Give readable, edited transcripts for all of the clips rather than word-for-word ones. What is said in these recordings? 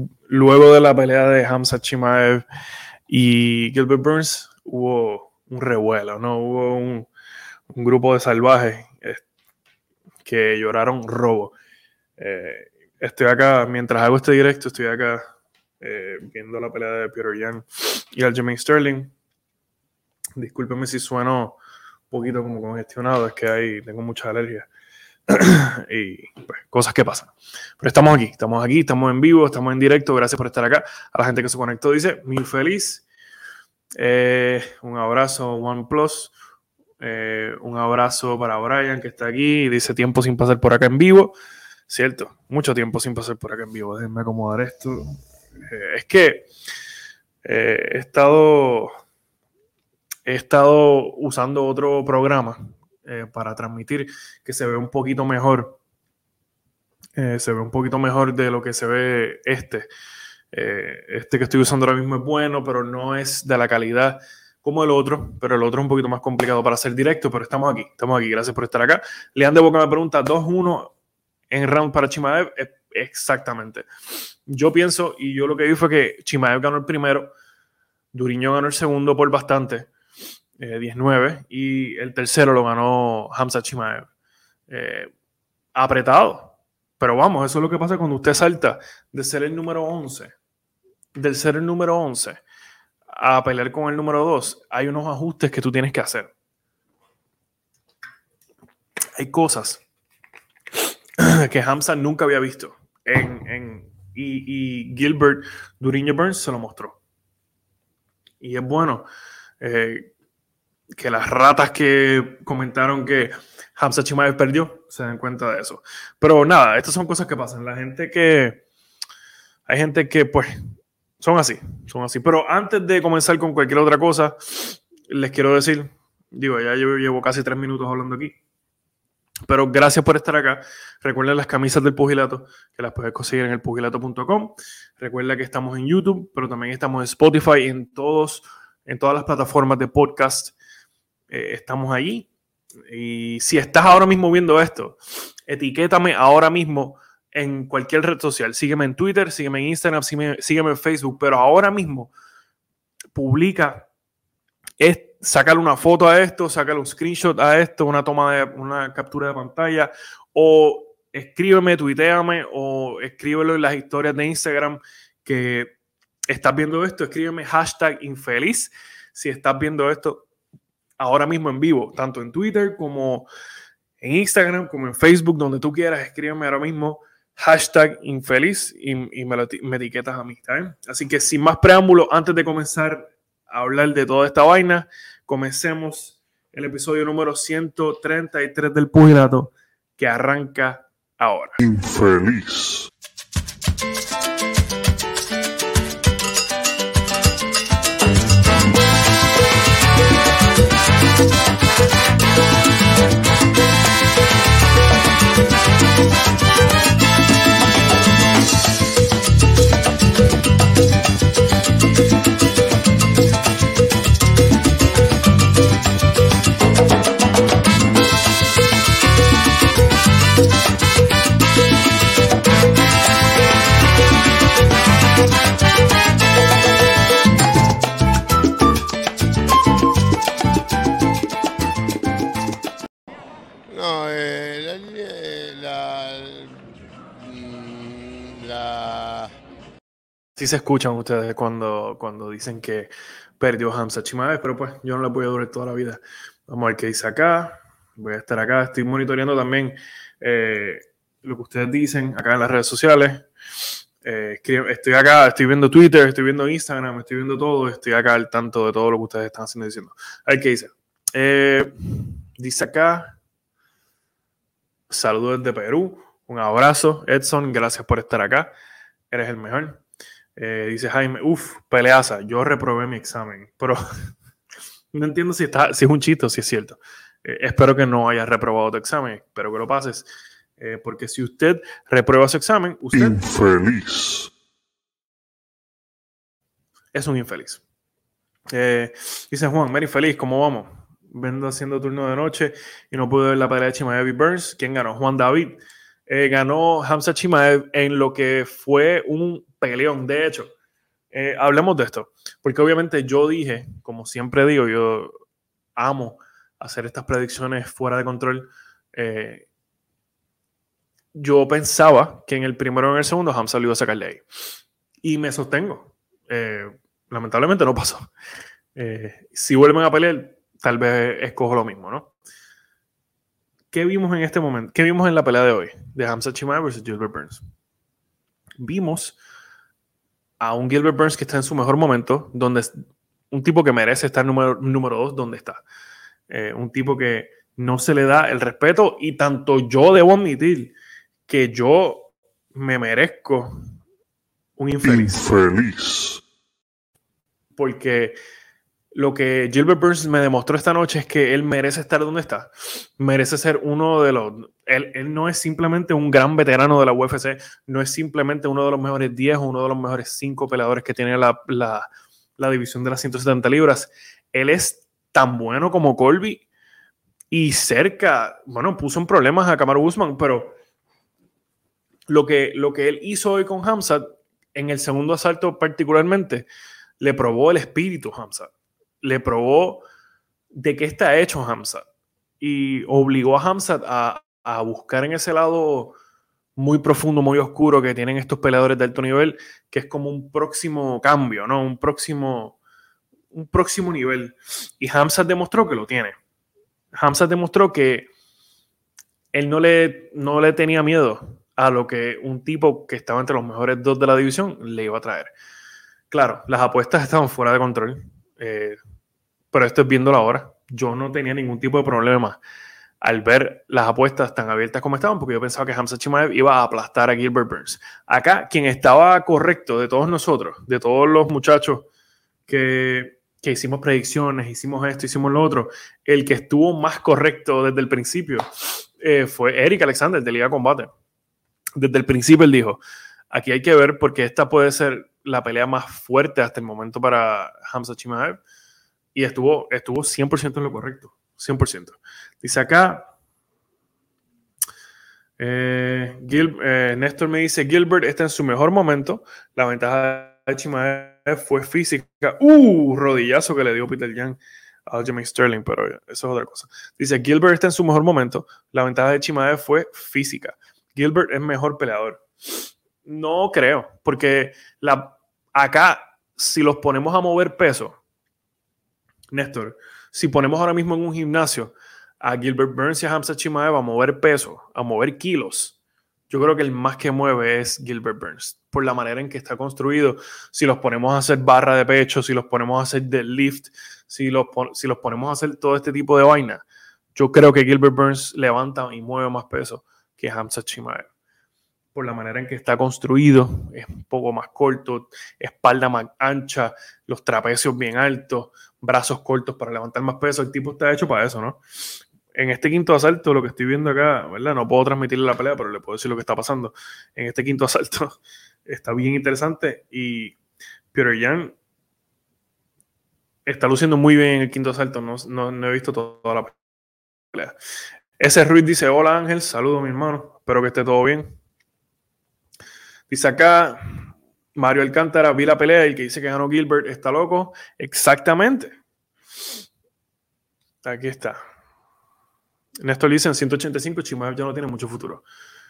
luego de la pelea de Khamzat Chimaev y Gilbert Burns, hubo un revuelo, ¿no? Hubo un grupo de salvajes que lloraron robo. Estoy acá, mientras hago este directo, estoy acá viendo la pelea de Petr Yan y Aljamain Sterling. Discúlpenme si sueno un poquito como congestionado, es que tengo muchas alergias y pues, cosas que pasan. Pero estamos aquí, estamos en vivo, estamos en directo. Gracias por estar acá. A la gente que se conectó dice, muy feliz. Un abrazo OnePlus. Un abrazo para Brian que está aquí. Dice tiempo sin pasar por acá en vivo. Cierto, mucho tiempo sin pasar por acá en vivo. Déjenme acomodar esto. Es que he estado usando otro programa para transmitir que se ve un poquito mejor. Se ve un poquito mejor de lo que se ve este. Este que estoy usando ahora mismo es bueno, pero no es de la calidad como el otro, pero el otro es un poquito más complicado para hacer directo, pero estamos aquí, gracias por estar acá. Lean de Boca me pregunta, 2-1 en round para Chimaev, exactamente. Yo pienso, y yo lo que vi fue que Chimaev ganó el primero, Duriño ganó el segundo por bastante, 10-9, y el tercero lo ganó Khamzat Chimaev. Apretado, pero vamos, eso es lo que pasa cuando usted salta de ser el número 11, a pelear con el número 2, hay unos ajustes que tú tienes que hacer. Hay cosas que Khamzat nunca había visto y Gilbert Duriño Burns se lo mostró. Y es bueno que las ratas que comentaron que Khamzat Chimaev perdió se den cuenta de eso. Pero nada, estas son cosas que pasan. Hay gente que pues son así. Pero antes de comenzar con cualquier otra cosa, les quiero decir, ya yo llevo casi 3 minutos hablando aquí, pero gracias por estar acá. Recuerden las camisas del pugilato, que las puedes conseguir en elpugilato.com. Recuerda que estamos en YouTube, pero también estamos en Spotify, en todas las plataformas de podcast. Estamos allí. Y si estás ahora mismo viendo esto, etiquétame ahora mismo en cualquier red social. Sígueme en Twitter, sígueme en Instagram, sígueme en Facebook, pero ahora mismo publica, sácale una foto a esto, sácale un screenshot a esto, una captura de pantalla, o escríbeme, tuiteame, o escríbelo en las historias de Instagram que estás viendo esto. Escríbeme #infeliz si estás viendo esto ahora mismo en vivo, tanto en Twitter como en Instagram, como en Facebook, donde tú quieras. Escríbeme ahora mismo #infeliz y me etiquetas a mí, ¿está bien? Así que sin más preámbulo, antes de comenzar a hablar de toda esta vaina, comencemos el episodio número 133 del Pugilato, que arranca ahora. Infeliz. Sí se escuchan ustedes cuando dicen que perdió Khamzat Chimaev, pero pues yo no la voy a durar toda la vida. Vamos a ver qué dice acá. Voy a estar acá. Estoy monitoreando también lo que ustedes dicen acá en las redes sociales. Estoy acá, estoy viendo Twitter, estoy viendo Instagram, estoy viendo todo. Estoy acá al tanto de todo lo que ustedes están haciendo y diciendo. A ver qué dice. Dice acá, saludos desde Perú. Un abrazo, Edson. Gracias por estar acá. Eres el mejor. Dice Jaime, peleaza, yo reprobé mi examen, pero no entiendo si es un chiste o si es cierto. Espero que no hayas reprobado tu examen, espero que lo pases, porque si usted reprueba su examen, usted infeliz. Es un infeliz. Dice Juan, Mary feliz, ¿cómo vamos? Vendo haciendo turno de noche y no pude ver la pelea de Chimaev y Burns. ¿Quién ganó? Juan David. Ganó Khamzat Chimaev en lo que fue un peleón. De hecho, hablemos de esto, porque obviamente yo dije, como siempre digo, yo amo hacer estas predicciones fuera de control. Yo pensaba que en el primero o en el segundo Khamzat lo iba a sacar de ahí. Y me sostengo. Lamentablemente no pasó. Si vuelven a pelear, tal vez escojo lo mismo, ¿no? ¿Qué vimos en este momento? ¿Qué vimos en la pelea de hoy? De Khamzat Chimaev versus Gilbert Burns. Vimos a un Gilbert Burns que está en su mejor momento, donde un tipo que merece estar número 2 donde está. Un tipo que no se le da el respeto, y tanto yo debo admitir que yo me merezco un infeliz. Porque lo que Gilbert Burns me demostró esta noche es que él merece estar donde está. Merece ser uno de los... Él no es simplemente un gran veterano de la UFC, no es simplemente uno de los mejores 10 o uno de los mejores 5 peleadores que tiene la división de las 170 libras. Él es tan bueno como Colby y cerca, bueno, puso en problemas a Kamaru Usman, pero lo que él hizo hoy con Khamzat, en el segundo asalto particularmente, le probó el espíritu a Khamzat. Le probó de qué está hecho Khamzat y obligó a Khamzat a buscar en ese lado muy profundo, muy oscuro que tienen estos peleadores de alto nivel, que es como un próximo cambio, ¿no? Un próximo nivel. Y Khamzat demostró que lo tiene. Khamzat demostró que él no le tenía miedo a lo que un tipo que estaba entre los mejores 2 de la división le iba a traer. Claro, las apuestas estaban fuera de control, pero esto es viéndolo ahora. Yo no tenía ningún tipo de problema al ver las apuestas tan abiertas como estaban, porque yo pensaba que Khamzat Chimaev iba a aplastar a Gilbert Burns. Acá, quien estaba correcto de todos nosotros, de todos los muchachos que hicimos predicciones, hicimos esto, hicimos lo otro, el que estuvo más correcto desde el principio fue Eric Alexander de Liga Combate. Desde el principio él dijo, aquí hay que ver porque esta puede ser la pelea más fuerte hasta el momento para Khamzat Chimaev, y estuvo 100% en lo correcto, 100%. Dice acá, Néstor me dice, Gilbert está en su mejor momento, la ventaja de Chimaev fue física. Rodillazo que le dio Peter Yan a Aljamain Sterling, pero eso es otra cosa. Dice, Gilbert está en su mejor momento, la ventaja de Chimaev fue física. Gilbert es mejor peleador. No creo, porque acá, si los ponemos a mover peso, Néstor, si ponemos ahora mismo en un gimnasio a Gilbert Burns y a Khamzat Chimaev a mover peso, a mover kilos, yo creo que el más que mueve es Gilbert Burns, por la manera en que está construido. Si los ponemos a hacer barra de pecho, si los ponemos a hacer deadlift, si los ponemos a hacer todo este tipo de vaina, yo creo que Gilbert Burns levanta y mueve más peso que Khamzat Chimaev. Por la manera en que está construido, es un poco más corto, espalda más ancha, los trapecios bien altos, brazos cortos para levantar más peso. El tipo está hecho para eso, ¿no? En este quinto asalto, lo que estoy viendo acá, ¿verdad? No puedo transmitirle la pelea, pero le puedo decir lo que está pasando. En este quinto asalto está bien interesante y Petr Yan está luciendo muy bien en el quinto asalto. No he visto toda la pelea. Ese Ruiz dice, hola Ángel, saludos mi hermano, espero que esté todo bien. Dice acá, Mario Alcántara, vi la pelea y el que dice que ganó Gilbert está loco. Exactamente. Aquí está. Néstor dice en 185, Chimaev ya no tiene mucho futuro.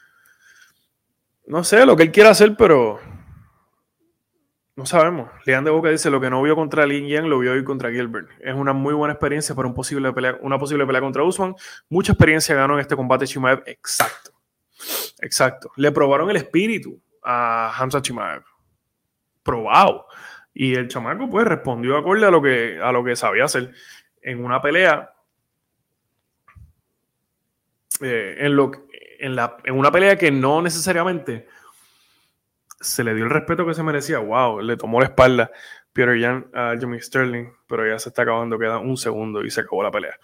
No sé lo que él quiera hacer, pero no sabemos. Leand de Boca dice, lo que no vio contra Lin Yang lo vio hoy contra Gilbert. Es una muy buena experiencia para una posible pelea contra Usman. Mucha experiencia ganó en este combate Chimaev. Exacto. Le probaron el espíritu a Khamzat Chimaev. Probado. Y el chamaco pues respondió acorde a lo que sabía hacer en una pelea. En una pelea que no necesariamente se le dio el respeto que se merecía. Wow, le tomó la espalda Petr Yan a Aljamain Sterling, pero ya se está acabando, queda un segundo y se acabó la pelea.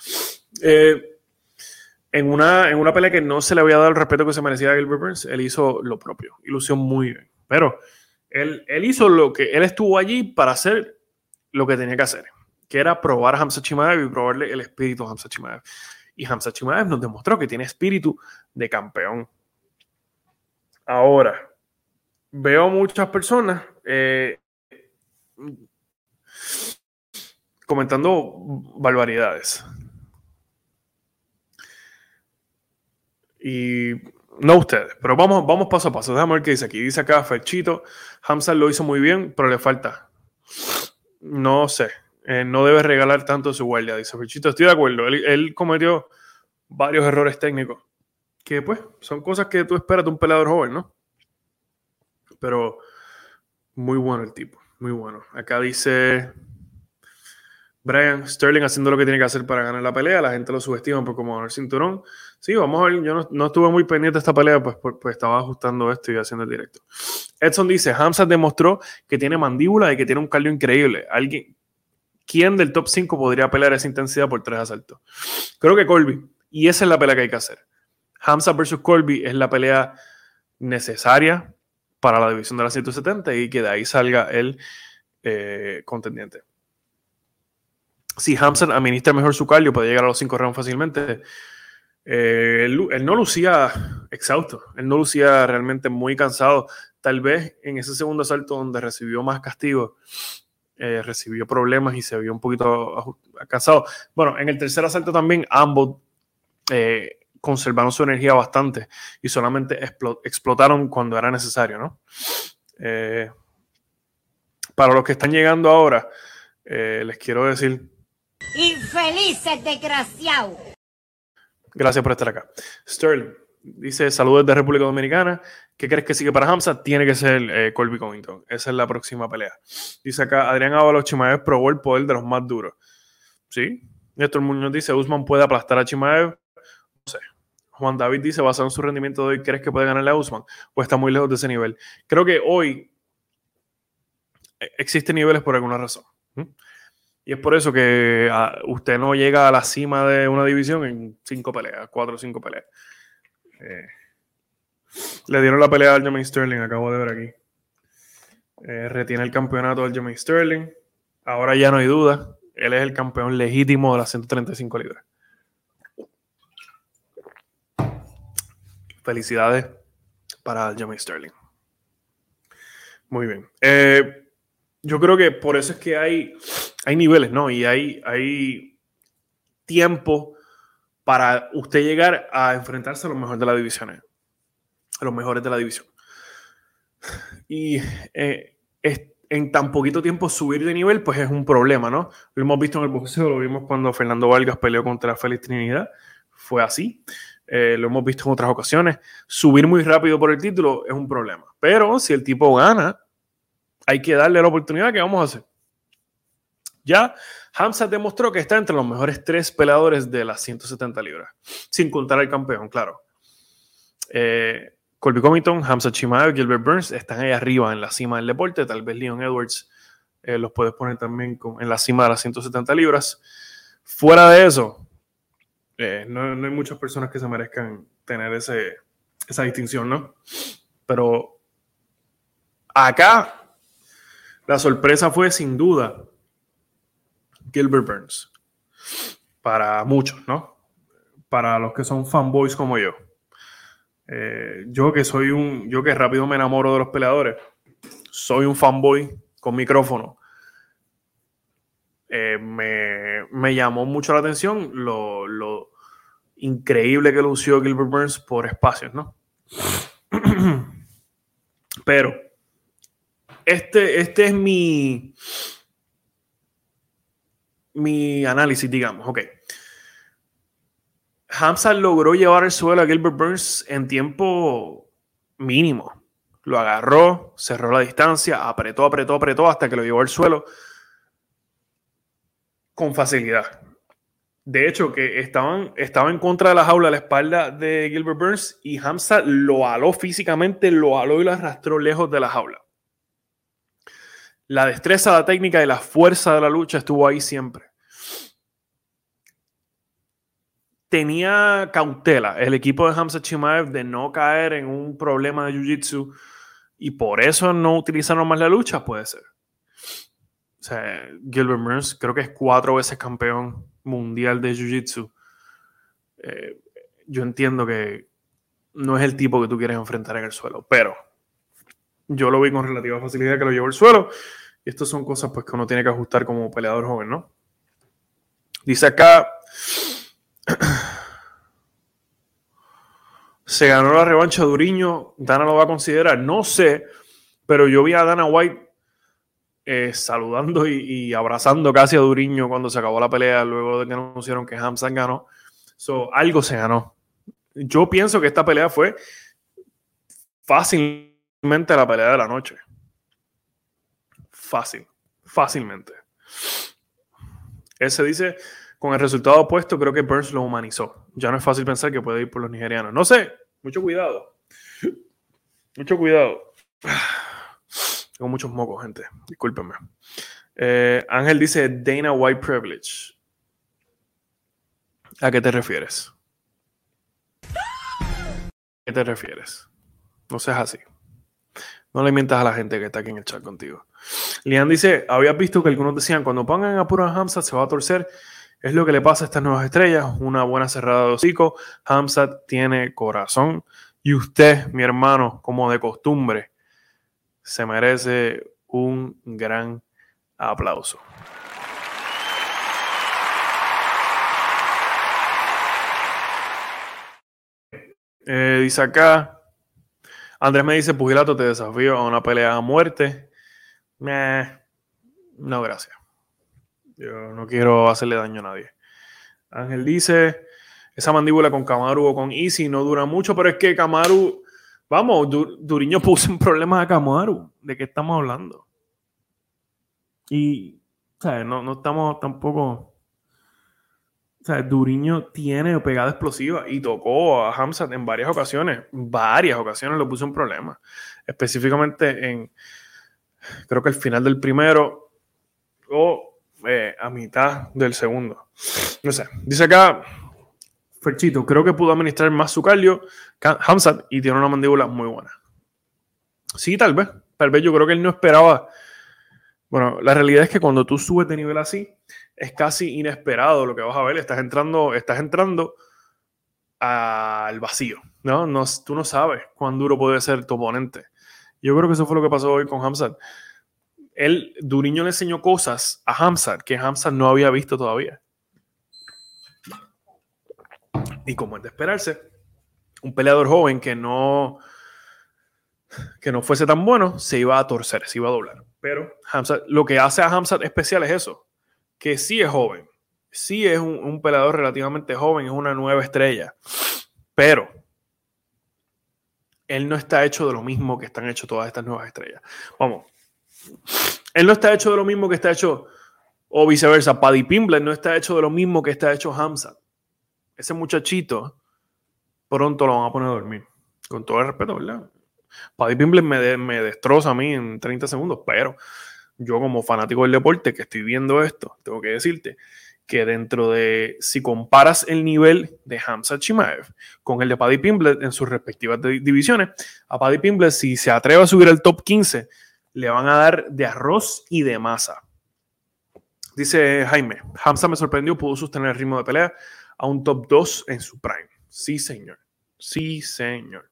En una pelea que no se le había dado el respeto que se merecía a Gilbert Burns, él hizo lo propio y lució muy bien. Pero él hizo él estuvo allí para hacer lo que tenía que hacer, que era probar a Khamzat Chimaev y probarle el espíritu a Khamzat Chimaev. Y Khamzat Chimaev nos demostró que tiene espíritu de campeón. Ahora, veo muchas personas comentando barbaridades. Y no ustedes, pero vamos paso a paso. Déjame ver qué dice aquí. Dice acá Ferchito, Hamza lo hizo muy bien, pero le falta. No sé, no debe regalar tanto su guardia, dice Ferchito. Estoy de acuerdo, él cometió varios errores técnicos, que pues son cosas que tú esperas de un peleador joven, ¿no? Pero muy bueno el tipo, muy bueno. Acá dice Brian Sterling haciendo lo que tiene que hacer para ganar la pelea. La gente lo subestima por cómo ganar el cinturón. Sí, vamos a ver. Yo no estuve muy pendiente de esta pelea, pues estaba ajustando esto y haciendo el directo. Edson dice: Hamza demostró que tiene mandíbula y que tiene un cardio increíble. ¿Quién del top 5 podría pelear esa intensidad por 3 asaltos? Creo que Colby. Y esa es la pelea que hay que hacer. Hamza versus Colby es la pelea necesaria para la división de las 170 y que de ahí salga el contendiente. Si Hamza administra mejor su cardio, puede llegar a los 5 rounds fácilmente. Él no lucía exhausto, él no lucía realmente muy cansado. Tal vez en ese segundo asalto donde recibió más castigo, recibió problemas y se vio un poquito cansado. Bueno, en el tercer asalto también ambos conservaron su energía bastante y solamente explotaron cuando era necesario, ¿no? Para los que están llegando ahora, les quiero decir... ¡Infelices desgraciados! Gracias por estar acá. Sterling dice: saludos de República Dominicana. ¿Qué crees que sigue para Hamza? Tiene que ser Colby Covington. Esa es la próxima pelea. Dice acá Adrián Ábalos: Chimaev probó el poder de los más duros. ¿Sí? Néstor Muñoz dice: Usman puede aplastar a Chimaev. No sé. Juan David dice: basado en su rendimiento de hoy, ¿crees que puede ganarle a Usman? ¿O está muy lejos de ese nivel? Creo que hoy existen niveles por alguna razón. Y es por eso que usted no llega a la cima de una división en 5 peleas, 4 o 5 peleas. Le dieron la pelea a Aljamain Sterling, acabo de ver aquí. Retiene el campeonato de Aljamain Sterling. Ahora ya no hay duda. Él es el campeón legítimo de las 135 libras. Felicidades para Aljamain Sterling. Muy bien. Yo creo que por eso es que hay niveles, ¿no? Y hay tiempo para usted llegar a enfrentarse a los mejores de las divisiones. A los mejores de la división. Y en tan poquito tiempo subir de nivel, pues es un problema, ¿no? Lo hemos visto en el boxeo, lo vimos cuando Fernando Vargas peleó contra Félix Trinidad. Fue así. Lo hemos visto en otras ocasiones. Subir muy rápido por el título es un problema. Pero si el tipo gana, hay que darle la oportunidad. ¿Qué vamos a hacer? Ya Hamza demostró que está entre los mejores 3 peleadores de las 170 libras. Sin contar al campeón, claro. Colby Covington, Hamza Chimaev, Gilbert Burns están ahí arriba en la cima del deporte. Tal vez Leon Edwards los puedes poner también en la cima de las 170 libras. Fuera de eso, no hay muchas personas que se merezcan tener esa distinción, ¿no? Pero acá la sorpresa fue sin duda Gilbert Burns. Para muchos, ¿no? Para los que son fanboys como yo. Yo que rápido me enamoro de los peleadores, soy un fanboy con micrófono. Me llamó mucho la atención lo increíble que lució Gilbert Burns por espacios, ¿no? Pero este es mi análisis, digamos. Ok. Hamza logró llevar el suelo a Gilbert Burns en tiempo mínimo. Lo agarró, cerró la distancia, apretó hasta que lo llevó al suelo con facilidad. De hecho, que estaba en contra de la jaula a la espalda de Gilbert Burns y Hamza lo aló físicamente, lo aló y lo arrastró lejos de la jaula. La destreza, la técnica y la fuerza de la lucha estuvo ahí siempre. Tenía cautela el equipo de Hamza Chimaev de no caer en un problema de jiu-jitsu y por eso no utilizaron más la lucha, puede ser. O sea, Gilbert Burns creo que es 4 veces campeón mundial de jiu-jitsu. Yo entiendo que no es el tipo que tú quieres enfrentar en el suelo. Pero yo lo vi con relativa facilidad que lo llevó al suelo. Y estas son cosas pues, que uno tiene que ajustar como peleador joven, ¿no? Dice acá... Se ganó la revancha de Duriño. Dana lo va a considerar. No sé, pero yo vi a Dana White saludando y abrazando casi a Duriño cuando se acabó la pelea, luego de que anunciaron que Hamzat ganó. Algo se ganó. Yo pienso que esta pelea fue fácilmente la pelea de la noche. Fácilmente. Él se dice, con el resultado opuesto, creo que Burns lo humanizó. Ya no es fácil pensar que puede ir por los nigerianos. No sé, mucho cuidado. Mucho cuidado. Tengo muchos mocos, gente. Discúlpenme. Ángel dice Dana White Privilege. ¿A qué te refieres? ¿A qué te refieres? No seas así. No le mientas a la gente que está aquí en el chat contigo. Lian dice, habías visto que algunos decían, cuando pongan a puro a Hamzat se va a torcer. Es lo que le pasa a estas nuevas estrellas. Una buena cerrada de hocico. Hamzat tiene corazón. Y usted, mi hermano, como de costumbre, se merece un gran aplauso. Dice acá, Andrés me dice, Pugilato, te desafío a una pelea a muerte. No, gracias. Yo no quiero hacerle daño a nadie. Ángel dice, esa mandíbula con Kamaru o con Easy no dura mucho, pero es que Kamaru, vamos, Duriño puso en problemas a Kamaru. ¿De qué estamos hablando? Y, ¿sabes? No estamos tampoco... O sea, Duriño tiene pegada explosiva y tocó a Hamzat en varias ocasiones. Varias ocasiones lo puso en problemas. Específicamente en, creo que el final del primero o a mitad del segundo. No sé. Dice acá, Ferchito, creo que pudo administrar más su cardio Hamzat y tiene una mandíbula muy buena. Sí, tal vez. Tal vez yo creo que él no esperaba. Bueno, la realidad es que cuando tú subes de nivel así, es casi inesperado lo que vas a ver. Estás entrando al vacío, ¿no? Tú no sabes cuán duro puede ser tu oponente. Yo creo que eso fue lo que pasó hoy con Hamzat. Duriño le enseñó cosas a Hamzat que Hamzat no había visto todavía. Y como es de esperarse, un peleador joven que no fuese tan bueno, se iba a torcer, se iba a doblar. Pero Hamzat, lo que hace a Hamzat especial es eso, que sí es joven, sí es un peleador relativamente joven, es una nueva estrella, pero él no está hecho de lo mismo que están hechos todas estas nuevas estrellas. Vamos, él no está hecho de lo mismo que está hecho, o viceversa, Paddy Pimblett no está hecho de lo mismo que está hecho Hamzat. Ese muchachito pronto lo van a poner a dormir, con todo el respeto, ¿verdad? Paddy Pimblett me destroza a mí en 30 segundos, pero yo como fanático del deporte que estoy viendo esto, tengo que decirte que dentro de, si comparas el nivel de Hamzat Chimaev con el de Paddy Pimblett en sus respectivas divisiones, a Paddy Pimblett, si se atreve a subir al top 15, le van a dar de arroz y de masa. Dice Jaime, Hamzat me sorprendió, pudo sostener el ritmo de pelea a un top 2 en su prime. Sí, señor. Sí, señor.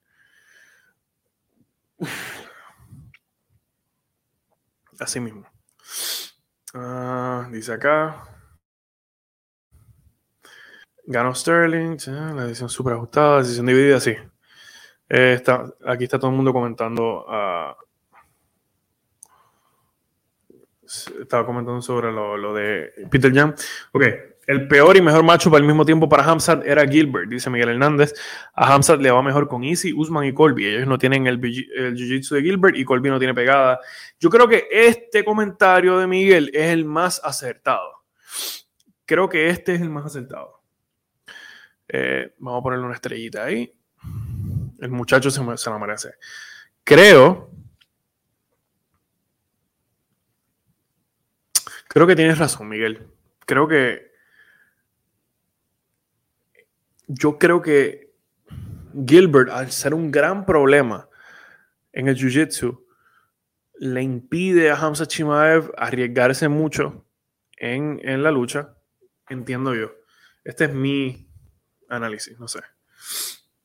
Así mismo. Dice acá. Ganó Sterling. La decisión súper ajustada. Decisión dividida, sí. Aquí está todo el mundo comentando. Estaba comentando sobre lo de Peter Yan. Ok. El peor y mejor matchup al mismo tiempo para Hamzat era Gilbert, dice Miguel Hernández. A Hamzat le va mejor con Easy, Usman y Colby. Ellos no tienen el jiu-jitsu de Gilbert y Colby no tiene pegada. Yo creo que este comentario de Miguel es el más acertado. Creo que este es el más acertado. Vamos a ponerle una estrellita ahí. El muchacho se la merece. Creo que tienes razón, Miguel. Yo creo que Gilbert, al ser un gran problema en el jiu-jitsu, le impide a Hamzat Chimaev arriesgarse mucho en la lucha. Entiendo yo. Este es mi análisis, no sé.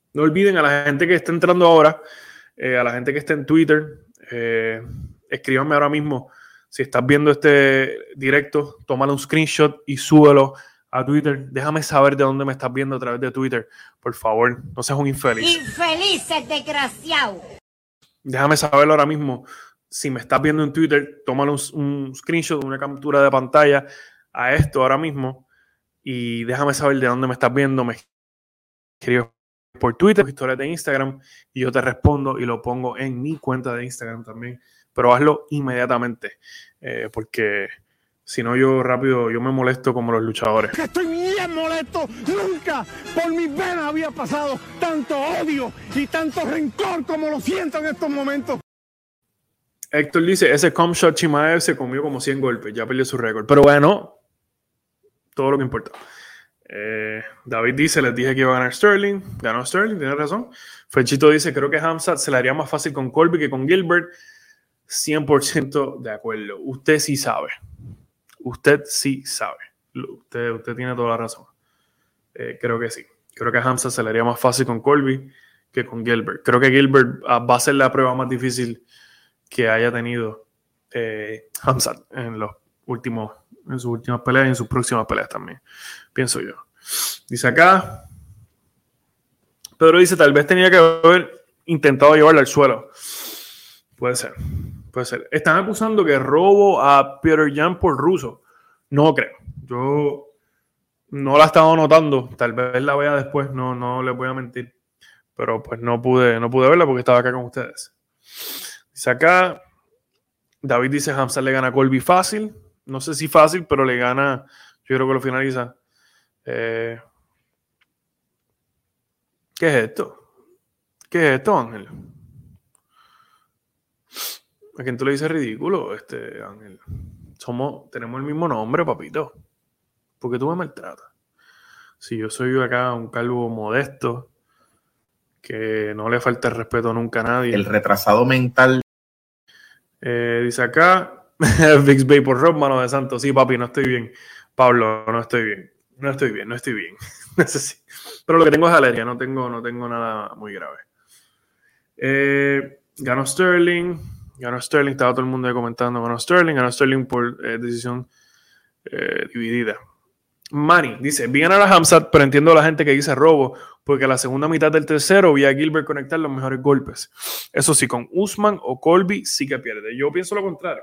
No olviden a la gente que está entrando ahora, a la gente que está en Twitter, escríbanme ahora mismo. Si estás viendo este directo, tómale un screenshot y súbelo a Twitter. Déjame saber de dónde me estás viendo a través de Twitter. Por favor, no seas un infeliz. Infelices desgraciados. Déjame saberlo ahora mismo. Si me estás viendo en Twitter, tómale un screenshot, una captura de pantalla a esto ahora mismo y déjame saber de dónde me estás viendo. Me escribes por Twitter, historias de Instagram y yo te respondo y lo pongo en mi cuenta de Instagram también. Pero hazlo inmediatamente porque si no yo me molesto como los luchadores. Estoy bien molesto. Nunca por mis venas había pasado tanto odio y tanto rencor como lo siento en estos momentos. Héctor dice, ese Comshot Chimaev se comió como 100 golpes, ya perdió su récord. Pero bueno, todo lo que importa. David dice, les dije que iba a ganar Sterling. Ganó Sterling, tiene razón. Ferchito dice, creo que Hamzat se le haría más fácil con Colby que con Gilbert. 100% de acuerdo. Usted sí sabe. Usted sí sabe. Usted tiene toda la razón. Creo que sí. Creo que a Hamzat se le haría más fácil con Colby que con Gilbert. Creo que Gilbert va a ser la prueba más difícil que haya tenido Hamzat en sus últimas peleas y en sus próximas peleas también, pienso yo. Dice acá, Pedro dice, tal vez tenía que haber intentado llevarla al suelo. Puede ser. Están acusando que robo a Peter Yan por ruso. No creo. Yo no la estaba notando. Tal vez la vea después. No les voy a mentir. Pero pues no pude verla porque estaba acá con ustedes. Dice acá, David dice, Hamzat le gana a Colby fácil. No sé si fácil, pero le gana. Yo creo que lo finaliza. ¿Qué es esto? ¿Qué es esto, Ángel? ¿A quién tú le dices ridículo, Ángel? Tenemos el mismo nombre, papito. ¿Por qué tú me maltratas? Si yo soy acá un calvo modesto, que no le falta el respeto nunca a nadie. El retrasado mental. Dice acá, Vix Bay por Rob, mano de santo. Sí, papi, no estoy bien. Pablo, no estoy bien. No estoy bien. Pero lo que tengo es alergia, no tengo nada muy grave. Ganó Sterling, estaba todo el mundo ahí comentando. Ganó Sterling por decisión dividida. Manny dice, vi ganar a Hamzat, pero entiendo a la gente que dice robo, porque a la segunda mitad del tercero vi a Gilbert conectar los mejores golpes. Eso sí, con Usman o Colby sí que pierde. Yo pienso lo contrario.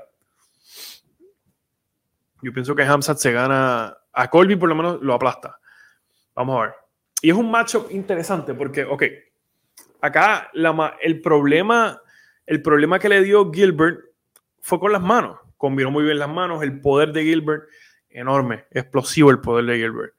Yo pienso que Hamzat se gana a Colby, por lo menos lo aplasta. Vamos a ver. Y es un matchup interesante porque, ok, acá el problema que le dio Gilbert fue con las manos. Combinó muy bien las manos. El poder de Gilbert, enorme, explosivo el poder de Gilbert.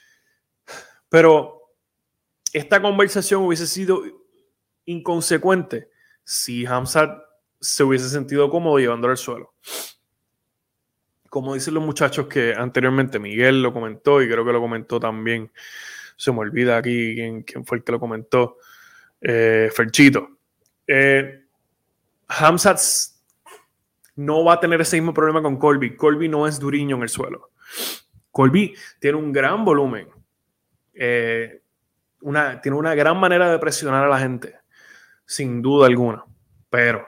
Pero esta conversación hubiese sido inconsecuente si Hamzat se hubiese sentido cómodo llevándolo al suelo. Como dicen los muchachos que anteriormente Miguel lo comentó y creo que lo comentó también, se me olvida aquí quién fue el que lo comentó, Ferchito. Hamzat no va a tener ese mismo problema con Colby. Colby no es duriño en el suelo. Colby tiene un gran volumen. Tiene una gran manera de presionar a la gente, sin duda alguna. Pero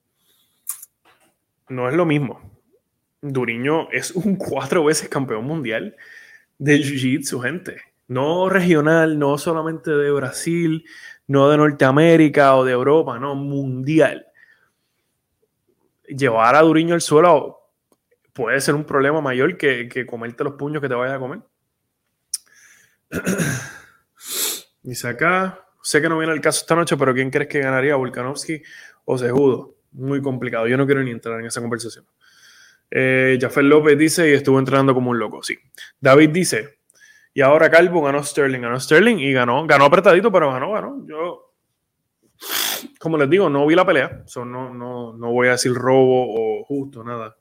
no es lo mismo. Duriño es un 4 veces campeón mundial de Jiu-Jitsu, gente. No regional, no solamente de Brasil, no de Norteamérica o de Europa, no, mundial. Llevar a Duriño al suelo puede ser un problema mayor que comerte los puños que te vayas a comer. Dice acá, sé que no viene el caso esta noche, pero ¿quién crees que ganaría, Volkanovski o Cejudo? Muy complicado, yo no quiero ni entrar en esa conversación. Jaffer López dice, y estuvo entrenando como un loco, sí. David dice, y ahora Calvo ganó Sterling y ganó apretadito, pero ganó. Yo, como les digo, no vi la pelea, no voy a decir robo o justo, nada.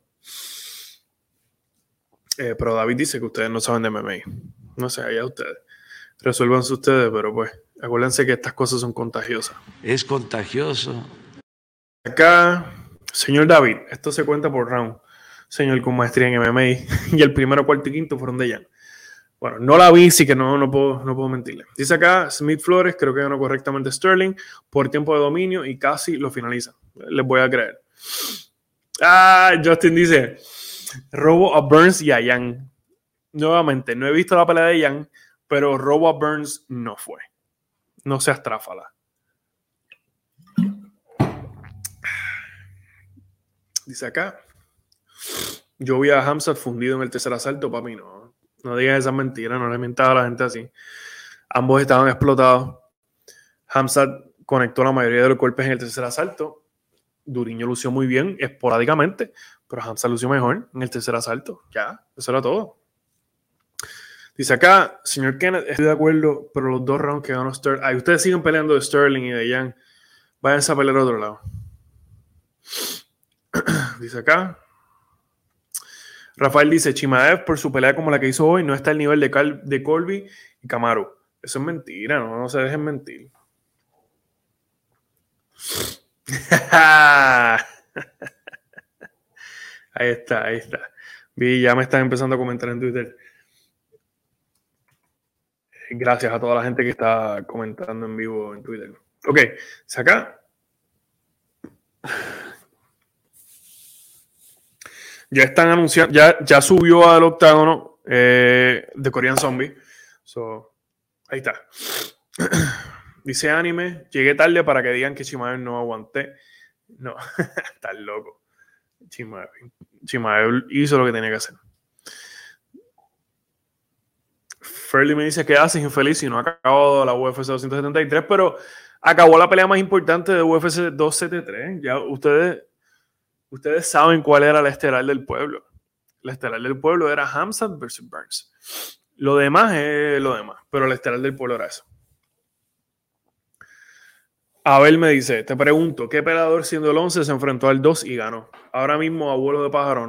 Pero David dice que ustedes no saben de MMA. No sé, allá ustedes. Resuélvanse ustedes, pero pues, acuérdense que estas cosas son contagiosas. Es contagioso. Acá, señor David, esto se cuenta por round. Señor con maestría en MMA. Y el primero, cuarto y quinto fueron de Jan. Bueno, no la vi, sí que no puedo mentirle. Dice acá, Smith Flores, creo que ganó correctamente Sterling por tiempo de dominio y casi lo finaliza. Les voy a creer. Justin dice, robo a Burns y a Young. Nuevamente, no he visto la pelea de Young, pero robo a Burns no fue. No seas tráfala. Dice acá, yo vi a Hamzat fundido en el tercer asalto, papi, no digas esas mentiras, no le mientas a la gente así. Ambos estaban explotados. Hamzat conectó la mayoría de los golpes en el tercer asalto. Duriño lució muy bien, esporádicamente, pero Hamzat lució mejor en el tercer asalto. Ya, eso era todo. Dice acá, señor Kenneth, estoy de acuerdo, pero los 2 rounds que ganó Sterling... ustedes siguen peleando de Sterling y de Young. Váyanse a pelear a otro lado. Dice acá, Rafael dice, Chimaev por su pelea como la que hizo hoy no está al nivel de Colby y Kamaru. Eso es mentira, no se dejen mentir. Ahí está. Vi, ya me están empezando a comentar en Twitter. Gracias a toda la gente que está comentando en vivo en Twitter. Ok, acá. Ya están anunciando, ya subió al octágono de Korean Zombie. So, ahí está. Dice Anime, llegué tarde para que digan que Chimaev no aguanté. No, estás loco. Chimaev hizo lo que tenía que hacer. Fairley me dice que haces infeliz y no ha acabado la UFC 273, pero acabó la pelea más importante de UFC 273. Ya ustedes saben cuál era la estelar del pueblo. La estelar del pueblo era Hamzat versus Burns. Lo demás es lo demás, pero la estelar del pueblo era eso. Abel me dice, te pregunto, ¿qué peleador siendo el 11 se enfrentó al 2 y ganó? Ahora mismo, abuelo de pájaro,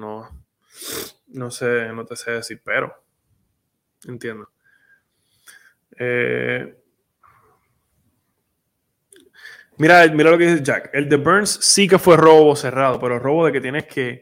no sé, no te sé decir, pero entiendo. Mira lo que dice Jack. El de Burns sí que fue robo cerrado, pero robo de que tienes que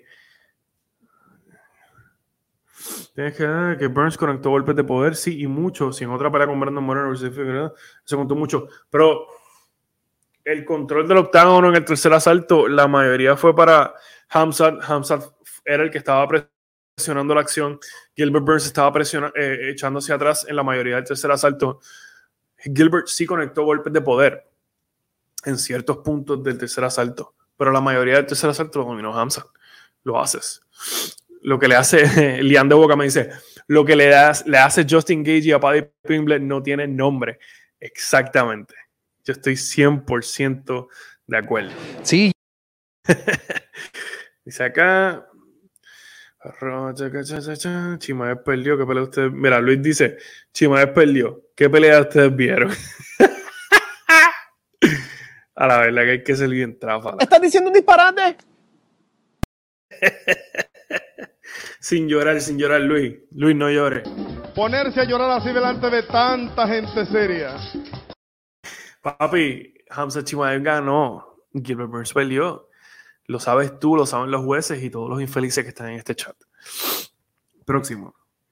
Burns conectó golpes de poder, sí, y mucho. Si en otra pelea con Brandon Moreno se contó mucho. Pero el control del octágono en el tercer asalto, la mayoría fue para Hamzat. Hamzat era el que estaba presionando la acción. Gilbert Burns estaba echando hacia atrás en la mayoría del tercer asalto. Gilbert sí conectó golpes de poder en ciertos puntos del tercer asalto, pero la mayoría del tercer asalto lo dominó Hamzat. Lo haces. Lo que le hace, Lian de Boca me dice, lo que le hace Justin Gaethje a Paddy Pimblett no tiene nombre. Exactamente. Yo estoy 100% de acuerdo. Sí. Dice acá, Chimaev perdió, ¿qué pelea ustedes? Mira, Luis dice, Chimaev perdió, ¿qué pelea ustedes vieron? A la verdad que hay que ser bien tráfala. ¿Estás diciendo un disparate? Sin llorar, Luis. Luis, no llore. Ponerse a llorar así delante de tanta gente seria. Papi, Hamzat Chimaev ganó. Gilbert Burns perdió. Lo sabes tú, lo saben los jueces y todos los infelices que están en este chat. Próximo.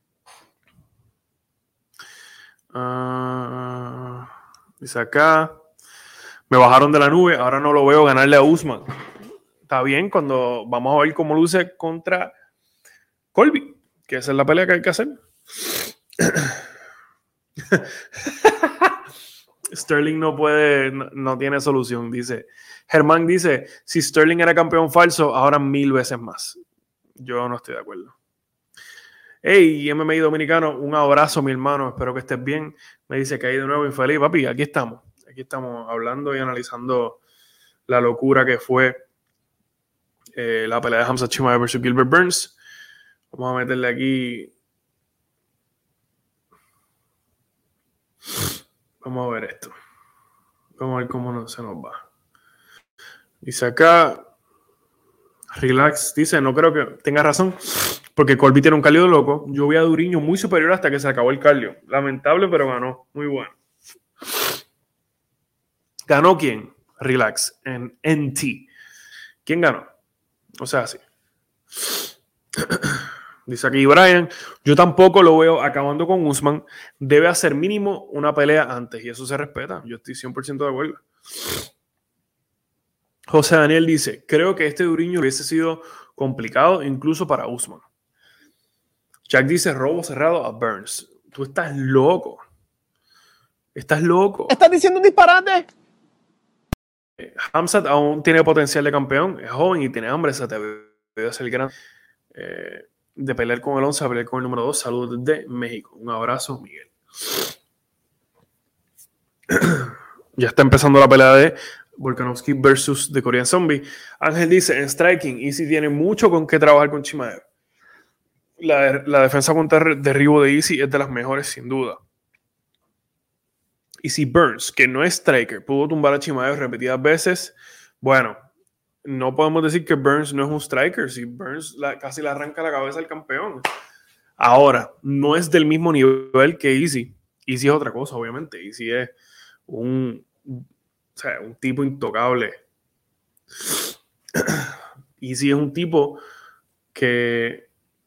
Dice acá. Me bajaron de la nube. Ahora no lo veo ganarle a Usman. Está bien cuando vamos a ver cómo luce contra Colby. Que esa es la pelea que hay que hacer. Sterling no tiene solución, dice. Germán dice, si Sterling era campeón falso, ahora 1000 veces más. Yo no estoy de acuerdo. Hey, MMA Dominicano, un abrazo, mi hermano. Espero que estés bien. Me dice que hay de nuevo infeliz. Papi, aquí estamos. Aquí estamos hablando y analizando la locura que fue la pelea de Hamzat Chimaev versus Gilbert Burns. Vamos a meterle aquí. Vamos a ver esto. Vamos a ver cómo se nos va. Dice acá, Relax, dice, no creo que tenga razón, porque Colby tiene un cardio loco. Yo vi a Duriño muy superior hasta que se acabó el cardio. Lamentable, pero ganó. Muy bueno. ¿Ganó quién? Relax, en NT. ¿Quién ganó? O sea, sí. Dice aquí Brian, yo tampoco lo veo acabando con Usman. Debe hacer mínimo una pelea antes y eso se respeta. Yo estoy 100% de acuerdo. José Daniel dice, creo que este duriño hubiese sido complicado incluso para Usman. Jack dice, robo cerrado a Burns. Tú estás loco. Estás loco. ¿Estás diciendo un disparate? Khamzat aún tiene potencial de campeón, es joven y tiene hambre, se te debe hacer gran de pelear con el 11 a pelear con el número 2. Saludos desde México. Un abrazo, Miguel. Ya está empezando la pelea de Volkanovski versus The Korean Zombie. Ángel dice, en striking, Izzy tiene mucho con qué trabajar con Chimaev. La defensa contra el derribo de Izzy es de las mejores, sin duda. Y si Burns, que no es striker, pudo tumbar a Chimaev repetidas veces, bueno, no podemos decir que Burns no es un striker. Si Burns casi le arranca la cabeza al campeón. Ahora, no es del mismo nivel que Izzy. Izzy es otra cosa, obviamente. Izzy es un tipo intocable. Izzy es un tipo que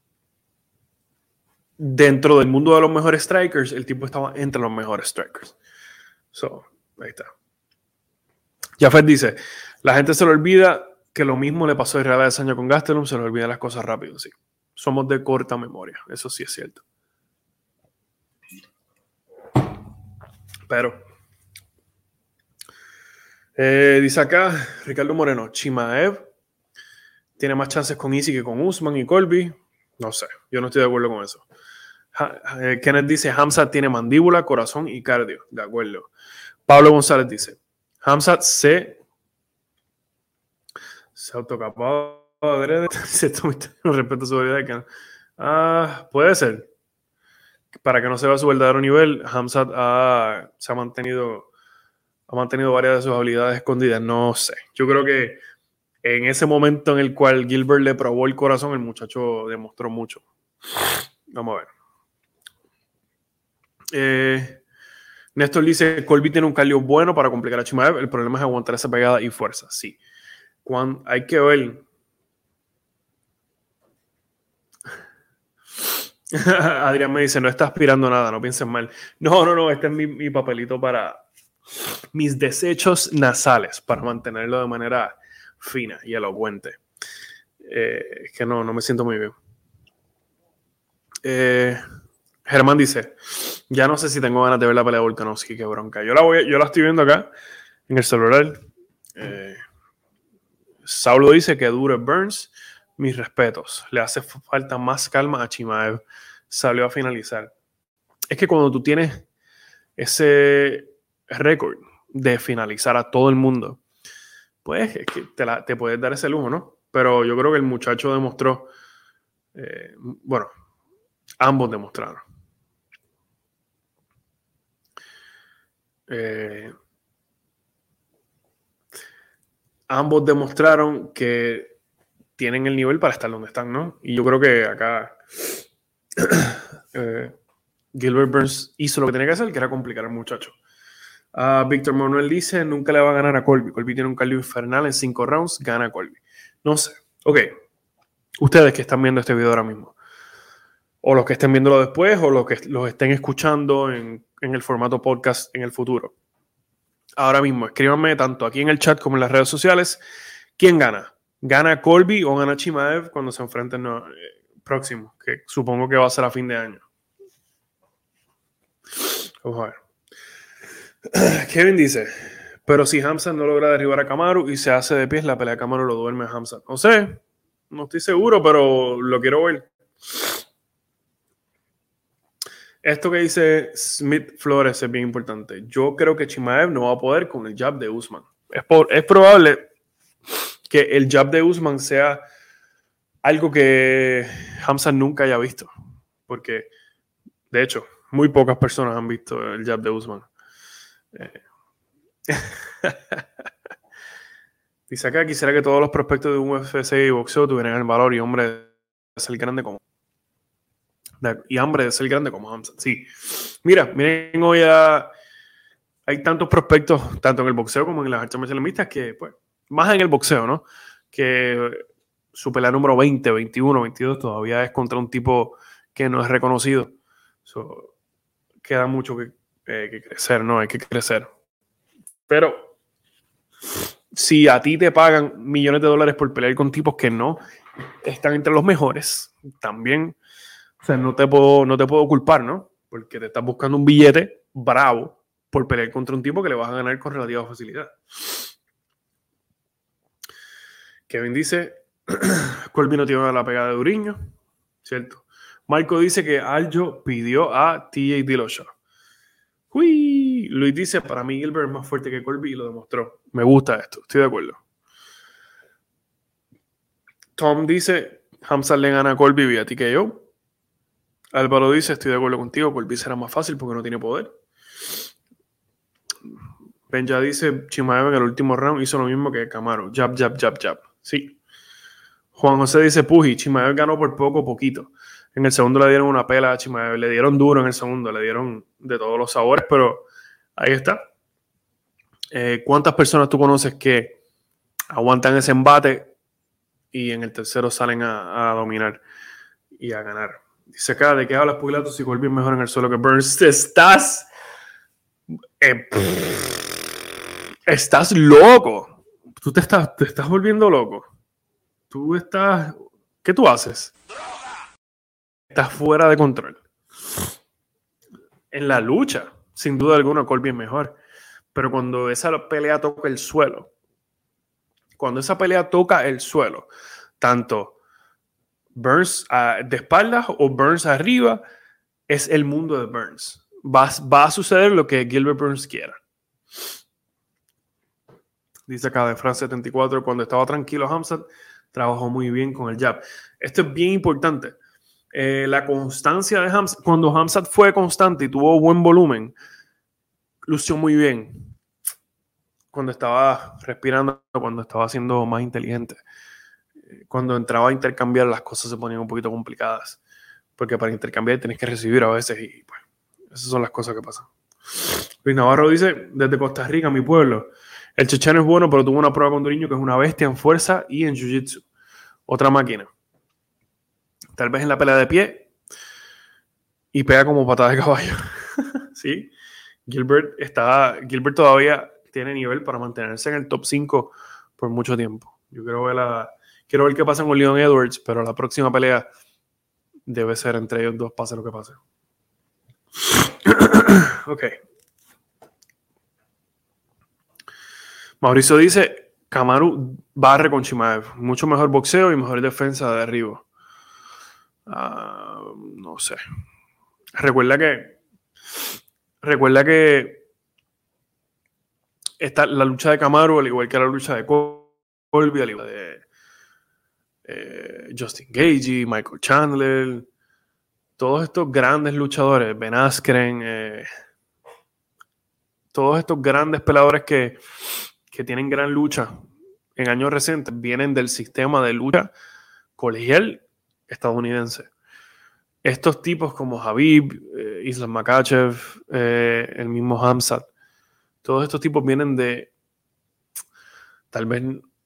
dentro del mundo de los mejores strikers, el tipo estaba entre los mejores strikers. Ahí está. Jafet dice, la gente se le olvida que lo mismo le pasó a Israel Adesanya con Gastelum, se le olvidan las cosas rápido, sí. Somos de corta memoria, eso sí es cierto. Pero dice acá Ricardo Moreno, Chimaev tiene más chances con Izzy que con Usman y Colby. No sé, yo no estoy de acuerdo con eso. Kenneth dice, Khamzat tiene mandíbula, corazón y cardio. De acuerdo. Pablo González dice, Khamzat se autocapó adrede. No respeto su habilidad. Puede ser. Para que no se vea su verdadero nivel, Khamzat se ha mantenido varias de sus habilidades escondidas. No sé. Yo creo que en ese momento en el cual Gilbert le probó el corazón, el muchacho demostró mucho. Vamos a ver. Néstor dice, Colby tiene un cardio bueno para complicar a Chimaev. El problema es aguantar esa pegada y fuerza. Sí. Hay que ver. Adrián me dice, no está aspirando nada, no pienses mal. No, este es mi papelito para mis desechos nasales, para mantenerlo de manera fina y elocuente. Es que no me siento muy bien. Germán dice, ya no sé si tengo ganas de ver la pelea de Volkanovski, qué bronca. Yo la estoy viendo acá en el celular. Saulo dice que dure Burns. Mis respetos. Le hace falta más calma a Chimaev. Salió a finalizar. Es que cuando tú tienes ese récord de finalizar a todo el mundo, pues es que te puedes dar ese lujo, ¿no? Pero yo creo que el muchacho demostró, ambos demostraron. Ambos demostraron que tienen el nivel para estar donde están, ¿no? Y yo creo que acá Gilbert Burns hizo lo que tenía que hacer, que era complicar al muchacho. Víctor Manuel dice, nunca le va a ganar a Colby. Colby tiene un cardio infernal en 5 rounds, gana a Colby. No sé. Ok. Ustedes que están viendo este video ahora mismo, o los que estén viéndolo después, o los que los estén escuchando en el formato podcast en el futuro. Ahora mismo, escríbanme tanto aquí en el chat como en las redes sociales. ¿Quién gana? ¿Gana Colby o gana Chimaev cuando se enfrenten próximo? Que supongo que va a ser a fin de año. Vamos a ver. Kevin dice, pero si Khamzat no logra derribar a Kamaru y se hace de pies, la pelea de Kamaru lo duerme a Khamzat. No sé, no estoy seguro, pero lo quiero ver. Esto que dice Smith Flores es bien importante. Yo creo que Chimaev no va a poder con el jab de Usman. Es probable que el jab de Usman sea algo que Khamzat nunca haya visto. Porque, de hecho, muy pocas personas han visto el jab de Usman. Dice acá, quisiera que todos los prospectos de un UFC y boxeo tuvieran el valor y hambre de ser grande como Khamzat. Sí. Miren, hoy hay tantos prospectos, tanto en el boxeo como en las artes marciales mixtas, que, pues, más en el boxeo, ¿no? Que su pelea número 20, 21, 22 todavía es contra un tipo que no es reconocido. So, queda mucho que crecer, ¿no? Hay que crecer. Pero si a ti te pagan millones de dólares por pelear con tipos que no están entre los mejores, también, o sea, no te puedo culpar, ¿no? Porque te estás buscando un billete bravo por pelear contra un tipo que le vas a ganar con relativa facilidad. Kevin dice, Colby no tiene la pegada de Duriño, ¿cierto? Marco dice que Aljo pidió a TJ Dillashaw. Uy, Luis dice, para mí Gilbert es más fuerte que Colby y lo demostró. Me gusta esto, estoy de acuerdo. Tom dice, Hamza le gana a Colby vía TKO. Álvaro dice, estoy de acuerdo contigo, Colby será más fácil porque no tiene poder. Benja dice, Chimaev en el último round hizo lo mismo que Kamaru. Jab, jab, jab, jab. Sí. Juan José dice, Puji, Chimaev ganó por poquito. En el segundo le dieron una pela a Chimaev, le dieron duro en el segundo, le dieron de todos los sabores, pero ahí está. ¿Cuántas personas tú conoces que aguantan ese embate y en el tercero salen a dominar y a ganar? Dice acá, ¿de qué hablas, Pugilato? Si Colby es mejor en el suelo que Burns. Estás loco. Tú te estás volviendo loco. ¿Qué tú haces? Estás fuera de control. En la lucha, sin duda alguna, Colby es mejor. Pero cuando esa pelea toca el suelo, tanto Burns de espaldas o Burns arriba, es el mundo de Burns. Va a suceder lo que Gilbert Burns quiera. Dice acá de France 74, cuando estaba tranquilo Hamzat, trabajó muy bien con el jab. Esto es bien importante. La constancia de Hamzat, cuando Hamzat fue constante y tuvo buen volumen, lució muy bien. Cuando estaba respirando, cuando estaba siendo más inteligente. Cuando entraba a intercambiar, las cosas se ponían un poquito complicadas. Porque para intercambiar tienes que recibir a veces y pues, esas son las cosas que pasan. Luis Navarro dice, desde Costa Rica, mi pueblo, el checheno es bueno, pero tuvo una prueba con Duriño que es una bestia en fuerza y en jiu-jitsu. Otra máquina. Tal vez en la pelea de pie y pega como patada de caballo. ¿Sí? Gilbert todavía tiene nivel para mantenerse en el top 5 por mucho tiempo. Yo quiero ver qué pasa con Leon Edwards, pero la próxima pelea debe ser entre ellos dos, pase lo que pase. Ok. Mauricio dice, Kamaru barre con Chimaev. Mucho mejor boxeo y mejor defensa de derribo. No sé. Recuerda que la lucha de Kamaru, al igual que la lucha de Colby, al igual de Justin Gaethje, Michael Chandler, todos estos grandes luchadores, Ben Askren, todos estos grandes peleadores que tienen gran lucha en años recientes, vienen del sistema de lucha colegial estadounidense. Estos tipos como Khabib, Islam Makhachev, el mismo Hamzat, todos estos tipos vienen de tal vez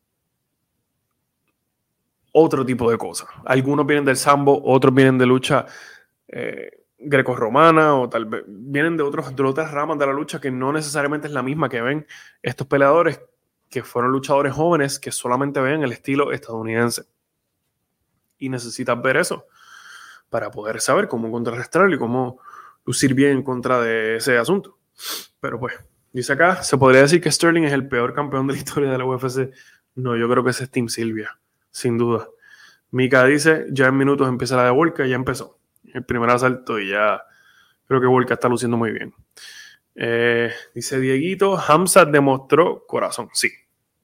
otro tipo de cosas. Algunos vienen del sambo, otros vienen de lucha grecorromana, o tal vez vienen de otras ramas de la lucha que no necesariamente es la misma que ven estos peleadores que fueron luchadores jóvenes que solamente ven el estilo estadounidense. Y necesitas ver eso para poder saber cómo contrarrestarlo y cómo lucir bien en contra de ese asunto. Pero pues, dice acá, ¿se podría decir que Sterling es el peor campeón de la historia de la UFC? No, yo creo que ese es Team Silvia, sin duda. Mika dice, ya en minutos empieza la de Volka, ya empezó. El primer asalto y ya creo que Volka está luciendo muy bien. Dice Dieguito, Hamzat demostró corazón. Sí.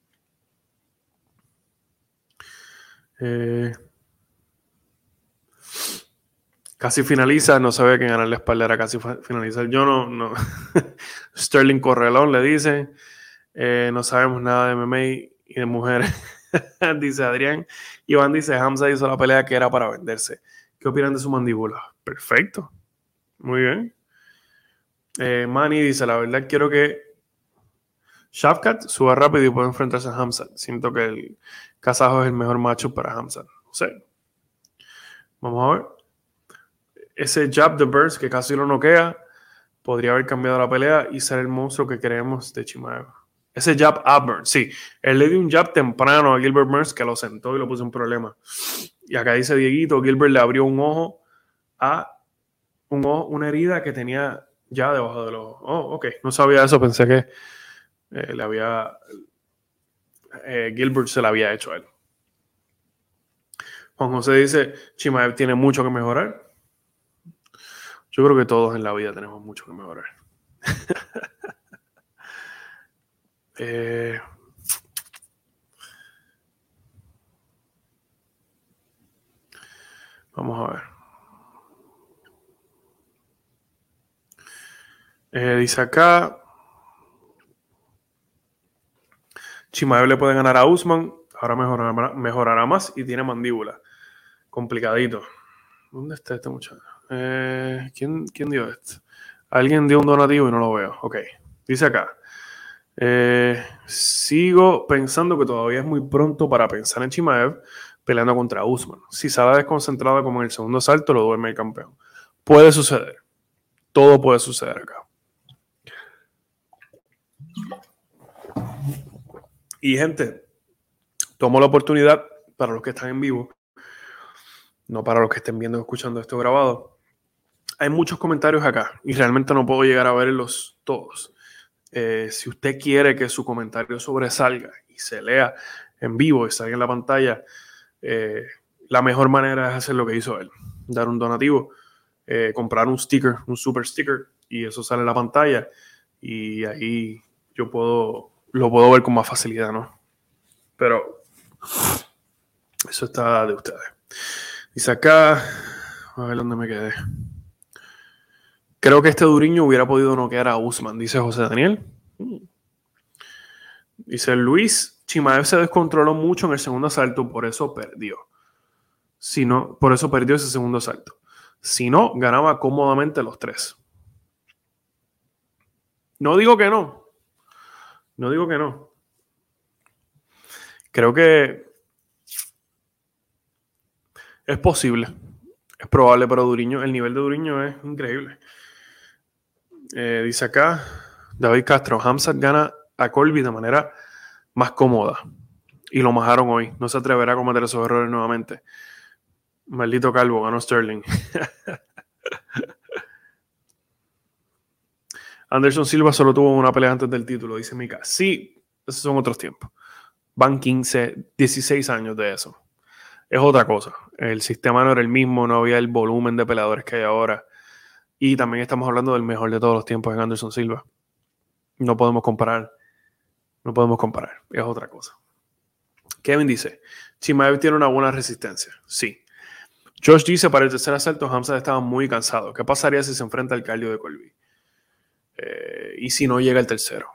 Casi finaliza, no sabe que ganar la espalda era casi finalizar. Yo no. Sterling Correlón le dice, no sabemos nada de MMA y de mujeres, dice Adrián. Iván dice, Hamza hizo la pelea que era para venderse. ¿Qué opinan de su mandíbula? Perfecto. Muy bien. Manny dice, la verdad quiero que Shavkat sube rápido y puede enfrentarse a Khamzat. Siento que el kazajo es el mejor macho para Khamzat. No sé. Vamos a ver. Ese jab de Burns que casi lo noquea podría haber cambiado la pelea y ser el monstruo que queremos de Chimaev. Ese jab a Burns, sí. Él le dio un jab temprano a Gilbert Burns que lo sentó y lo puso en problema. Y acá dice Dieguito, Gilbert le abrió un ojo a una herida que tenía ya debajo del ojo. Oh, ok. No sabía eso. Pensé que Gilbert se la había hecho a él. Juan José dice, Chimaev tiene mucho que mejorar. Yo creo que todos en la vida tenemos mucho que mejorar. Vamos a ver. Dice acá, Chimaev le puede ganar a Usman. Ahora mejorará más y tiene mandíbula. Complicadito. ¿Dónde está este muchacho? ¿Quién dio esto? Alguien dio un donativo y no lo veo. Ok. Dice acá. Sigo pensando que todavía es muy pronto para pensar en Chimaev peleando contra Usman. Si sale desconcentrado como en el segundo asalto, lo duerme el campeón. Puede suceder. Todo puede suceder acá. Y gente, tomo la oportunidad para los que están en vivo, no para los que estén viendo o escuchando esto grabado. Hay muchos comentarios acá y realmente no puedo llegar a verlos todos. Si usted quiere que su comentario sobresalga y se lea en vivo y salga en la pantalla, la mejor manera es hacer lo que hizo él. Dar un donativo, comprar un sticker, un super sticker, y eso sale en la pantalla y ahí yo lo puedo ver con más facilidad, ¿no? Pero eso está de ustedes. Dice acá, a ver dónde me quedé. Creo que este Duriño hubiera podido noquear a Usman, dice José Daniel. Dice Luis, Chimaev se descontroló mucho en el segundo asalto, por eso perdió. Por eso perdió ese segundo asalto. Si no, ganaba cómodamente los 3. No digo que no. No digo que no. Creo que es posible. Es probable, pero Duriño, el nivel de Duriño es increíble. Dice acá, David Castro, Khamzat gana a Colby de manera más cómoda. Y lo majaron hoy. No se atreverá a cometer esos errores nuevamente. Maldito calvo, ganó Sterling. Anderson Silva solo tuvo una pelea antes del título, dice Mika. Sí, esos son otros tiempos. Van 15, 16 años de eso. Es otra cosa. El sistema no era el mismo, no había el volumen de peleadores que hay ahora. Y también estamos hablando del mejor de todos los tiempos en Anderson Silva. No podemos comparar. No podemos comparar. Es otra cosa. Kevin dice, Chimaev tiene una buena resistencia. Sí. Josh dice, para el tercer asalto, Khamzat estaba muy cansado. ¿Qué pasaría si se enfrenta al cardio de Colby? Y si no llega el tercero.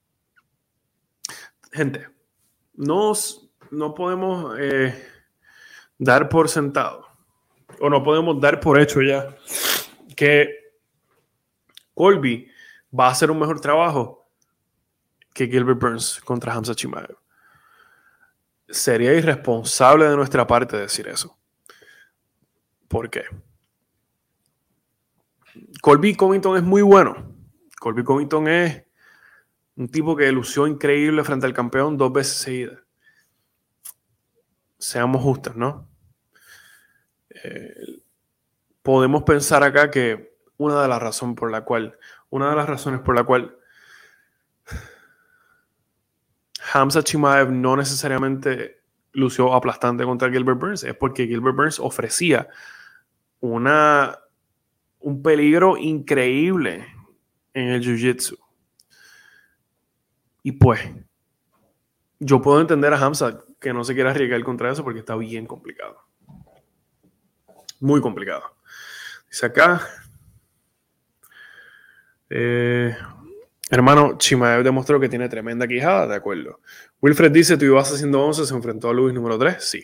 Gente, no podemos dar por sentado, o no podemos dar por hecho ya, que Colby va a hacer un mejor trabajo que Gilbert Burns contra Khamzat Chimaev. Sería irresponsable de nuestra parte decir eso. ¿Por qué? Colby Covington es muy bueno. Colby Covington es un tipo que lució increíble frente al campeón 2 veces seguidas. Seamos justos, ¿no? Podemos pensar acá que una de las razones por la cual Khamzat Chimaev no necesariamente lució aplastante contra Gilbert Burns es porque Gilbert Burns ofrecía un peligro increíble en el jiu-jitsu. Y pues, yo puedo entender a Khamzat que no se quiera arriesgar contra eso porque está bien complicado. Muy complicado. Dice acá, hermano, Chimaev demostró que tiene tremenda quijada, de acuerdo. Wilfred dice, tú ibas haciendo 11, se enfrentó a Luis número 3, sí.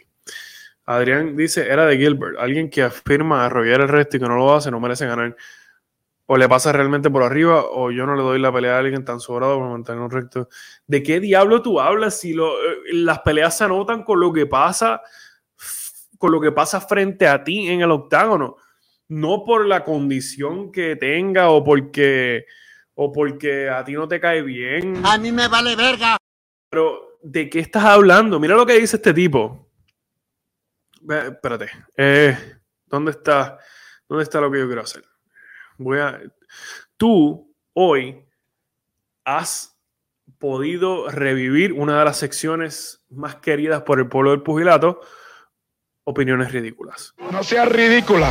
Adrián dice, era de Gilbert, alguien que afirma arrollar el resto y que no lo hace, no merece ganar. o le pasa realmente por arriba, o yo no le doy la pelea a alguien tan sobrado por mantener recto. ¿De qué diablo tú hablas si las peleas se anotan con lo que pasa frente a ti en el octágono? No por la condición que tenga o porque a ti no te cae bien. A mí me vale verga. Pero, ¿de qué estás hablando? Mira lo que dice este tipo. Espérate. ¿Dónde está lo que yo quiero hacer? Tú hoy has podido revivir una de las secciones más queridas por el pueblo del pugilato, opiniones ridículas. No seas ridícula.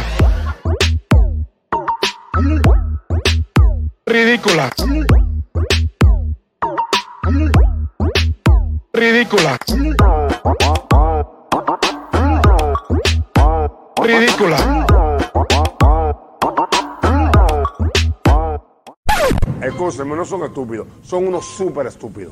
Ridícula. Ridícula. Ridícula. Escúchame, no son estúpidos, son unos súper estúpidos.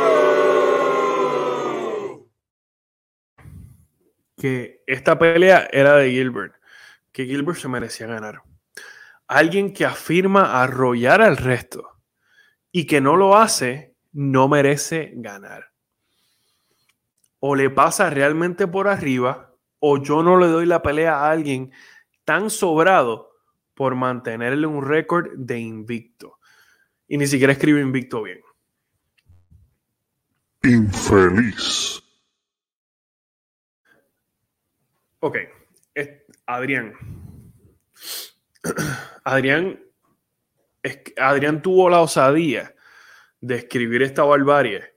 Que esta pelea era de Gilbert, que Gilbert se merecía ganar. Alguien que afirma arrollar al resto y que no lo hace, no merece ganar. O le pasa realmente por arriba, o yo no le doy la pelea a alguien tan sobrado por mantenerle un récord de invicto. Y ni siquiera escribe invicto bien. Infeliz. Ok, Adrián. Adrián tuvo la osadía de escribir esta barbarie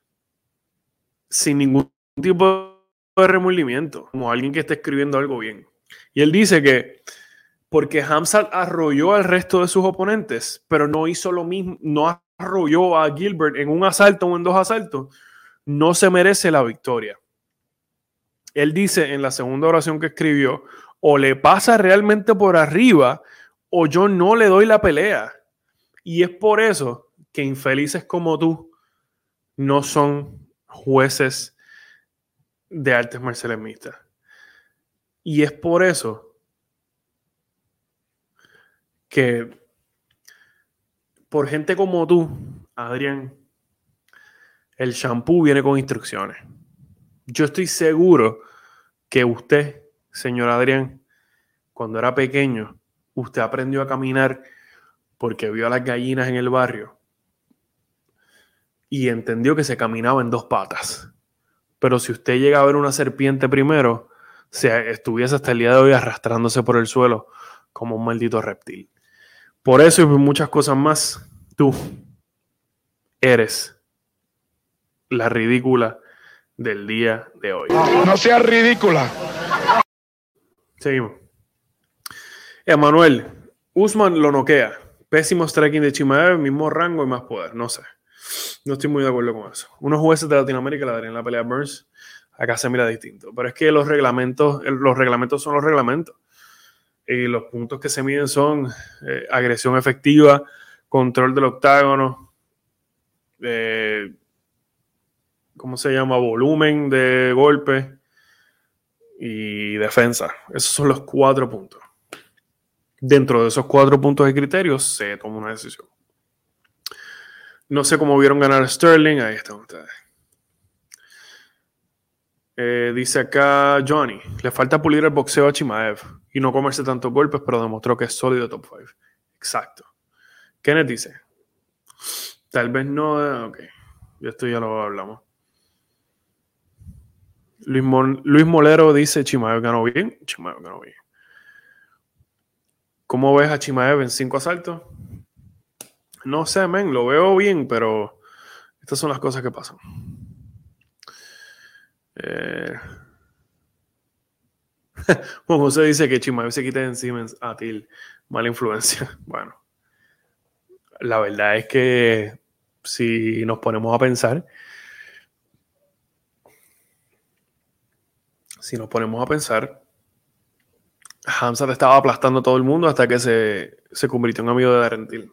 sin ningún tipo de remordimiento, como alguien que está escribiendo algo bien. Y él dice que porque Khamzat arrolló al resto de sus oponentes, pero no hizo lo mismo, no arrolló a Gilbert en un asalto o en dos asaltos, no se merece la victoria. Él dice en la segunda oración que escribió, o le pasa realmente por arriba, o yo no le doy la pelea. Y es por eso que infelices como tú no son jueces de artes marciales mixtas. Y es por eso que por gente como tú, Adrián, el shampoo viene con instrucciones. Yo estoy seguro que usted, señor Adrián, cuando era pequeño, usted aprendió a caminar porque vio a las gallinas en el barrio y entendió que se caminaba en dos patas. Pero si usted llega a ver una serpiente primero, estuviese hasta el día de hoy arrastrándose por el suelo como un maldito reptil. Por eso y por muchas cosas más, tú eres la ridícula del día de hoy. No seas ridícula. Seguimos. Emanuel, Usman lo noquea. Pésimo striking de Chimaev, mismo rango y más poder. No sé. No estoy muy de acuerdo con eso. Unos jueces de Latinoamérica le darían la pelea a Burns. Acá se mira distinto. Pero es que los reglamentos son los reglamentos. Y los puntos que se miden son agresión efectiva, control del octágono, ¿cómo se llama? Volumen de golpe y defensa. Esos son los 4 puntos. Dentro de esos 4 puntos y criterios se toma una decisión. No sé cómo vieron ganar a Sterling. Ahí están ustedes. Dice acá Johnny, le falta pulir el boxeo a Chimaev y no comerse tantos golpes, pero demostró que es sólido top 5. Exacto. Kenneth dice, tal vez no. Ok, esto ya lo hablamos. Luis Molero dice, Chimaev ganó bien. Chimaev ganó bien. ¿Cómo ves a Chimaev en 5 asaltos? No sé, men, lo veo bien, pero estas son las cosas que pasan. Juan José dice que Chimaev se quita de encima a Til. Mala influencia. Bueno, la verdad es que si nos ponemos a pensar, Khamzat estaba aplastando a todo el mundo hasta que se convirtió en amigo de Darren Till.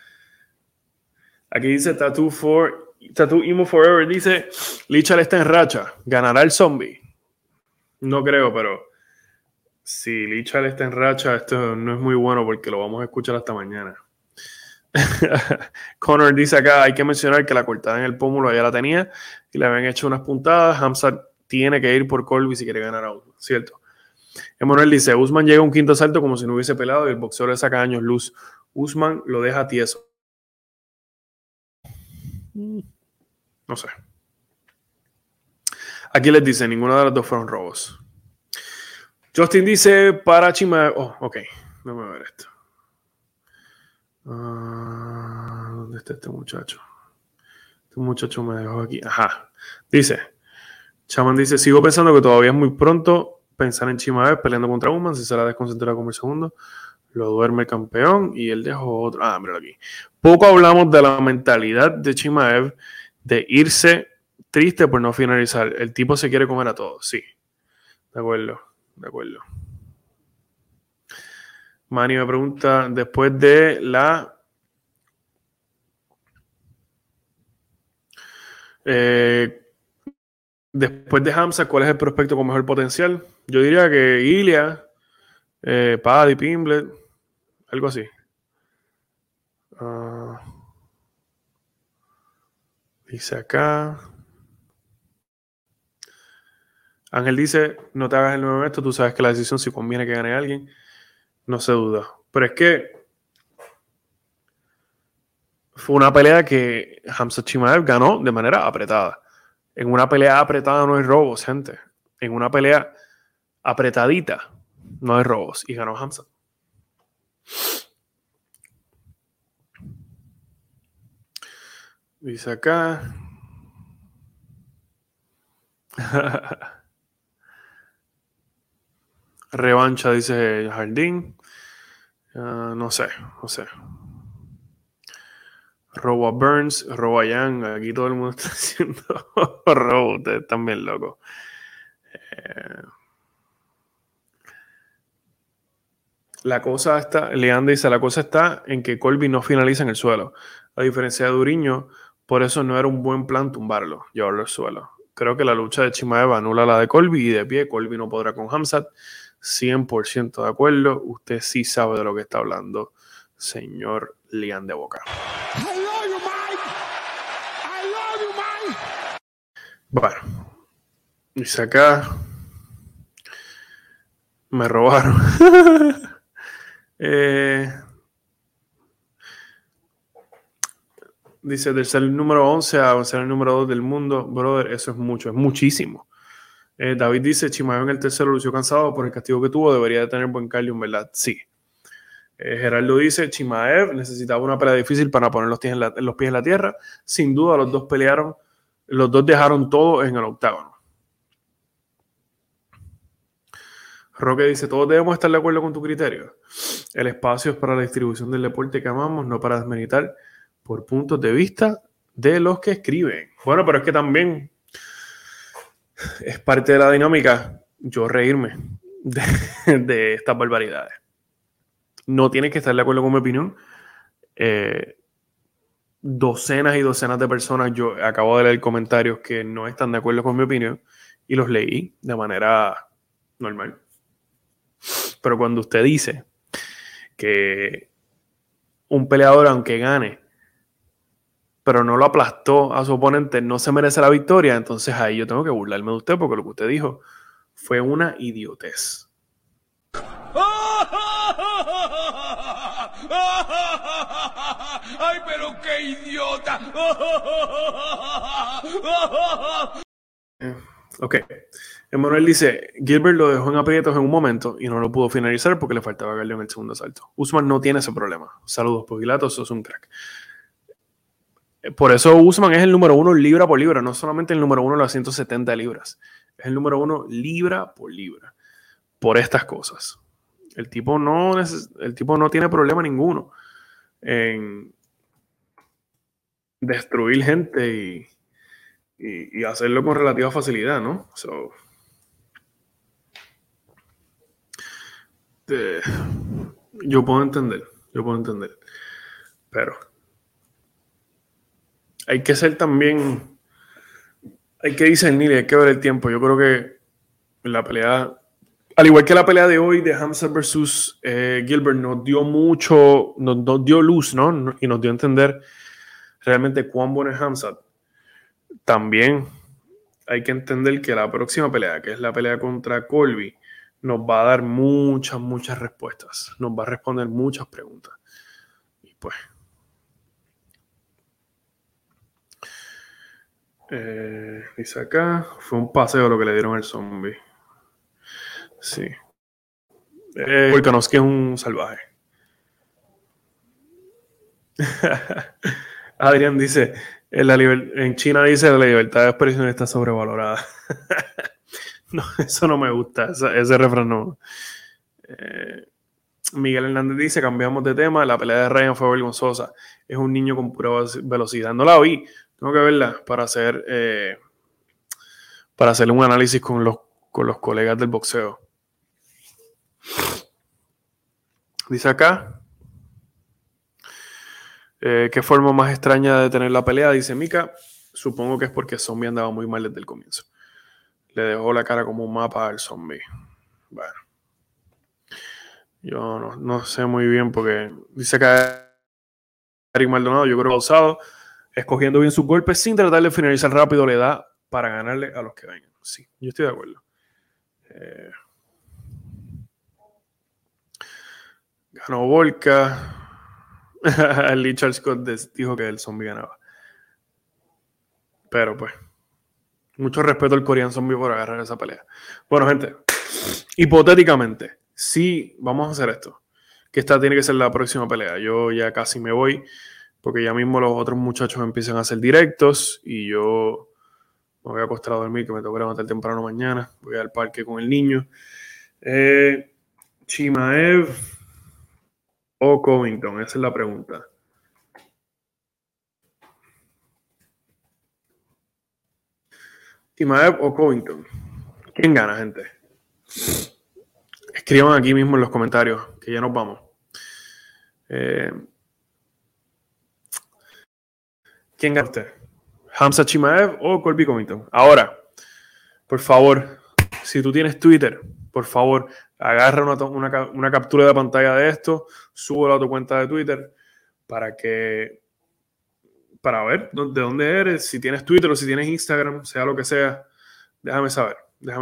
Aquí dice Tattoo Emo Forever, dice Lichal está en racha, ganará el zombie. No creo, pero Si Lichal está en racha, esto no es muy bueno porque lo vamos a escuchar hasta mañana. Connor dice acá, hay que mencionar que la cortada en el pómulo ya la tenía y le habían hecho unas puntadas. Hamzat tiene que ir por Colby si quiere ganar a Usman, ¿cierto? Emanuel dice, Usman llega a un quinto asalto como si no hubiese pelado y el boxeador le saca años luz. Usman lo deja tieso. No sé. Aquí les dice, ninguna de las dos fueron robos. Justin dice, para Chimaev... Oh, ok. Vamos a ver esto. ¿Dónde está este muchacho? Este muchacho me dejó aquí. Ajá. Dice, Chaman dice, sigo pensando que todavía es muy pronto pensar en Chimaev peleando contra Usman. Si se la desconcentra como el segundo, lo duerme el campeón y él dejó otro. Ah, míralo aquí. Poco hablamos de la mentalidad de Chimaev de irse triste por no finalizar. El tipo se quiere comer a todos. Sí. De acuerdo. De acuerdo. Manny me pregunta, después de la... después de Hamza, ¿cuál es el prospecto con mejor potencial? Yo diría que Ilya, Paddy Pimblett, algo así. Dice acá. Ángel dice, no te hagas el nuevo esto, tú sabes que la decisión si conviene que gane alguien, no se duda. Pero es que fue una pelea que Hamza Chimaev ganó de manera apretada. En una pelea apretada no hay robos, gente. En una pelea apretadita no hay robos. Y ganó Hamza. Dice acá. Revancha, dice Jardín. No sé. Robo a Burns, robo a Young. Aquí todo el mundo está haciendo robo. Ustedes están bien locos. La cosa está, Leand dice, la cosa está en que Colby no finaliza en el suelo. A diferencia de Duriño, por eso no era un buen plan tumbarlo, llevarlo al suelo. Creo que la lucha de Chimaev anula la de Colby y de pie Colby no podrá con Hamzat. 100% de acuerdo. Usted sí sabe de lo que está hablando, señor Leand de Boca. Bueno, dice acá, me robaron. Dice, del ser el número 11 a ser el número 2 del mundo, brother, eso es mucho, es muchísimo. David dice, Chimaev en el tercero lució cansado por el castigo que tuvo, debería de tener buen cardio, en verdad, sí. Gerardo dice, Chimaev necesitaba una pelea difícil para poner los pies en la tierra. Sin duda, los dos pelearon, los dos dejaron todo en el octágono. Roque dice, todos debemos estar de acuerdo con tu criterio. El espacio es para la distribución del deporte que amamos, no para desmeritar por puntos de vista de los que escriben. Bueno, pero es que también es parte de la dinámica yo reírme de estas barbaridades. No tienes que estar de acuerdo con mi opinión. Docenas y docenas de personas, yo acabo de leer comentarios que no están de acuerdo con mi opinión y los leí de manera normal. Pero cuando usted dice que un peleador, aunque gane, pero no lo aplastó a su oponente, no se merece la victoria, entonces ahí yo tengo que burlarme de usted porque lo que usted dijo fue una idiotez. ¡Ay, pero qué idiota! Ok. Emanuel dice, Gilbert lo dejó en aprietos en un momento y no lo pudo finalizar porque le faltaba cardio en el segundo asalto. Usman no tiene ese problema. Saludos, Pugilato, sos un crack. Por eso Usman es el número 1 libra por libra, no solamente el número 1 de las 170 libras. Es el número 1 libra por libra. Por estas cosas. El tipo no tiene problema ninguno en destruir gente y hacerlo con relativa facilidad, ¿no? Yo puedo entender. Pero hay que ser también, hay que discernir, hay que ver el tiempo. Yo creo que la pelea Al igual que la pelea de hoy de Hamzat versus Gilbert, nos dio mucho, nos dio luz, ¿no? Y nos dio a entender realmente cuán bueno es Hamzat. También hay que entender que la próxima pelea, que es la pelea contra Colby, nos va a dar muchas respuestas. Nos va a responder muchas preguntas. Y pues... dice acá, fue un paseo lo que le dieron al zombie. Sí. Volkanovski es un salvaje. Adrián dice, en China dice la libertad de expresión está sobrevalorada. No, eso no me gusta, ese refrán no. Miguel Hernández dice, cambiamos de tema, la pelea de Ryan fue vergonzosa. Es un niño con pura velocidad. No la vi, tengo que verla para hacer un análisis con los colegas del boxeo. Dice acá, ¿qué forma más extraña de tener la pelea? Dice Mika, supongo que es porque Zombie andaba muy mal desde el comienzo. Le dejó la cara como un mapa al Zombie. Bueno, yo no sé muy bien porque dice que Eric Maldonado, yo creo que usado, escogiendo bien sus golpes sin tratar de finalizar rápido, le da para ganarle a los que vengan. Sí, yo estoy de acuerdo. Ganó Volka. Lee Charles Scott dijo que el Zombie ganaba. Pero pues, mucho respeto al Korean Zombie por agarrar esa pelea. Bueno, gente, hipotéticamente, sí, vamos a hacer esto. Que esta tiene que ser la próxima pelea. Yo ya casi me voy, porque ya mismo los otros muchachos empiezan a hacer directos y yo me voy a acostar a dormir, que me tengo que levantar temprano mañana. Voy al parque con el niño. Chimaev o Covington, esa es la pregunta. Chimaev o Covington. ¿Quién gana, gente? Escriban aquí mismo en los comentarios, que ya nos vamos. ¿Quién gana usted? ¿Hamzat Chimaev o Colby Covington? Ahora, por favor, si tú tienes Twitter, por favor, agarra una captura de pantalla de esto, súbelo a tu cuenta de Twitter para ver de dónde eres, si tienes Twitter o si tienes Instagram, sea lo que sea, déjame saber.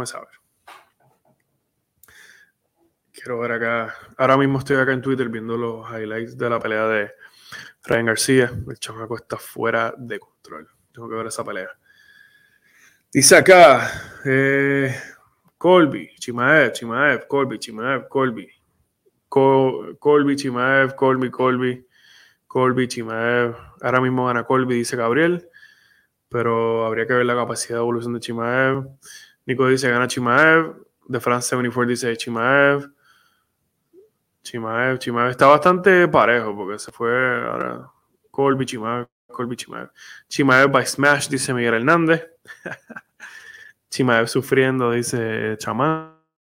Quiero ver acá, ahora mismo estoy acá en Twitter viendo los highlights de la pelea de Ryan García. El chamaco está fuera de control. Tengo que ver esa pelea. Dice acá, Colby, Chimaev, Colby, Chimaev, Colby. Colby, Chimaev, Colby, Chimaev. Ahora mismo gana Colby, dice Gabriel. Pero habría que ver la capacidad de evolución de Chimaev. Nico dice gana Chimaev. De France 74 dice Chimaev. Chimaev está bastante parejo porque se fue ahora Colby, Chimaev. Chimaev by Smash, dice Miguel Hernández. Chimaev sufriendo, dice Chamán.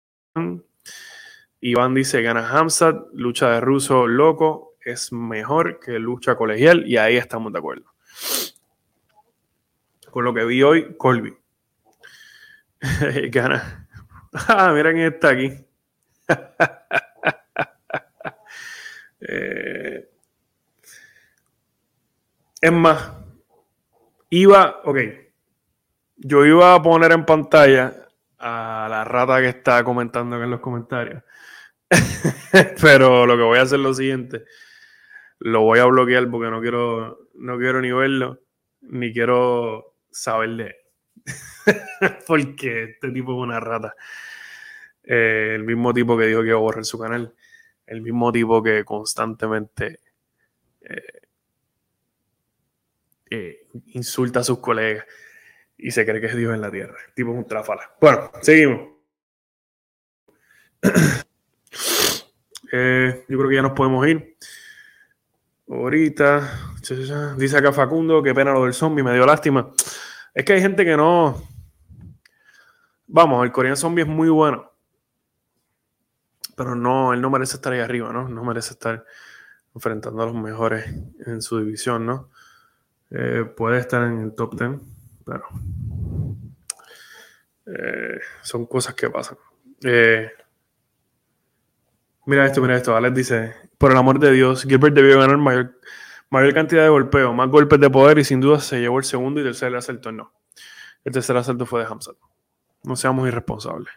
Iván dice gana Hamzat, lucha de ruso loco es mejor que lucha colegial, y ahí estamos de acuerdo. Con lo que vi hoy, Colby gana. Mira quién está aquí. Es más, yo iba a poner en pantalla a la rata que está comentando en los comentarios. Pero lo que voy a hacer es lo siguiente. Lo voy a bloquear porque no quiero ni verlo, ni quiero saber de él. Porque este tipo es una rata. El mismo tipo que dijo que iba a borrar su canal. El mismo tipo que constantemente insulta a sus colegas y se cree que es Dios en la tierra. El tipo es un tráfala. Bueno, seguimos. Yo creo que ya nos podemos ir. Ahorita. Dice acá Facundo, qué pena lo del zombie, me dio lástima. Es que hay gente que no... Vamos, el Korean Zombie es muy bueno. Pero no, él no merece estar ahí arriba, ¿no? No merece estar enfrentando a los mejores en su división, ¿no? Puede estar en el top 10, pero son cosas que pasan. Mira esto. Alex dice, por el amor de Dios, Gilbert debió ganar mayor cantidad de golpeos, más golpes de poder y sin duda se llevó el segundo y tercer asalto. No, el tercer asalto fue de Khamzat. No seamos irresponsables.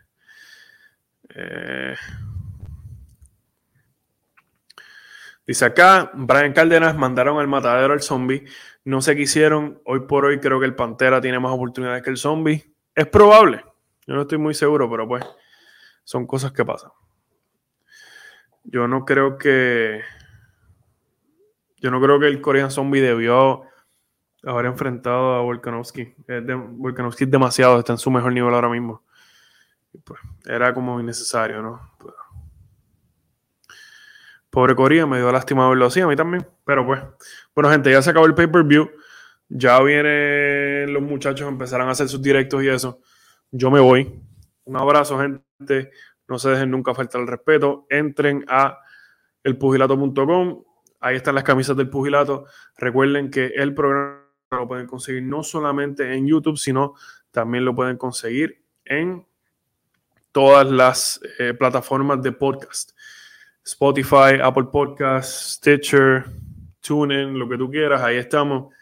Dice acá, Brian Cárdenas, mandaron al matadero al zombie. No se quisieron. Hoy por hoy creo que el Pantera tiene más oportunidades que el zombie. Es probable. Yo no estoy muy seguro, pero pues son cosas que pasan. Yo no creo que el Korean Zombie debió haber enfrentado a Volkanovski. Volkanovski es demasiado, está en su mejor nivel ahora mismo. Y pues, era como innecesario, ¿no? Pues, pobre Corea, me dio lástima verlo así, a mí también. Pero pues, bueno, gente, ya se acabó el pay-per-view. Ya vienen los muchachos, empezarán a hacer sus directos y eso. Yo me voy. Un abrazo, gente. No se dejen nunca faltar el respeto. Entren a elpugilato.com. Ahí están las camisas del Pugilato. Recuerden que el programa lo pueden conseguir no solamente en YouTube, sino también lo pueden conseguir en todas las plataformas de podcast. Spotify, Apple Podcasts, Stitcher, TuneIn, lo que tú quieras. Ahí estamos.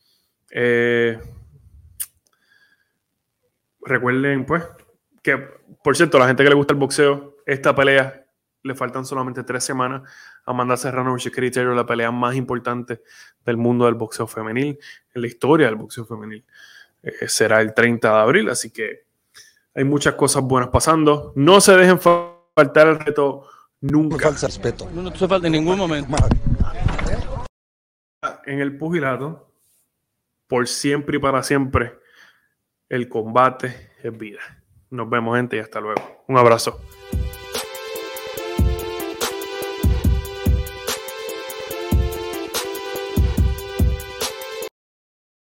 Recuerden, pues, que, por cierto, a la gente que le gusta el boxeo, esta pelea le faltan solamente 3 semanas a Amanda Serrano versus Katie Taylor, la pelea más importante del mundo del boxeo femenil, en la historia del boxeo femenil. Será el 30 de abril, así que hay muchas cosas buenas pasando. No se dejen faltar el reto nunca. No falta respeto. No te falta en ningún momento. En el pugilato, por siempre y para siempre, el combate es vida. Nos vemos, gente, y hasta luego. Un abrazo.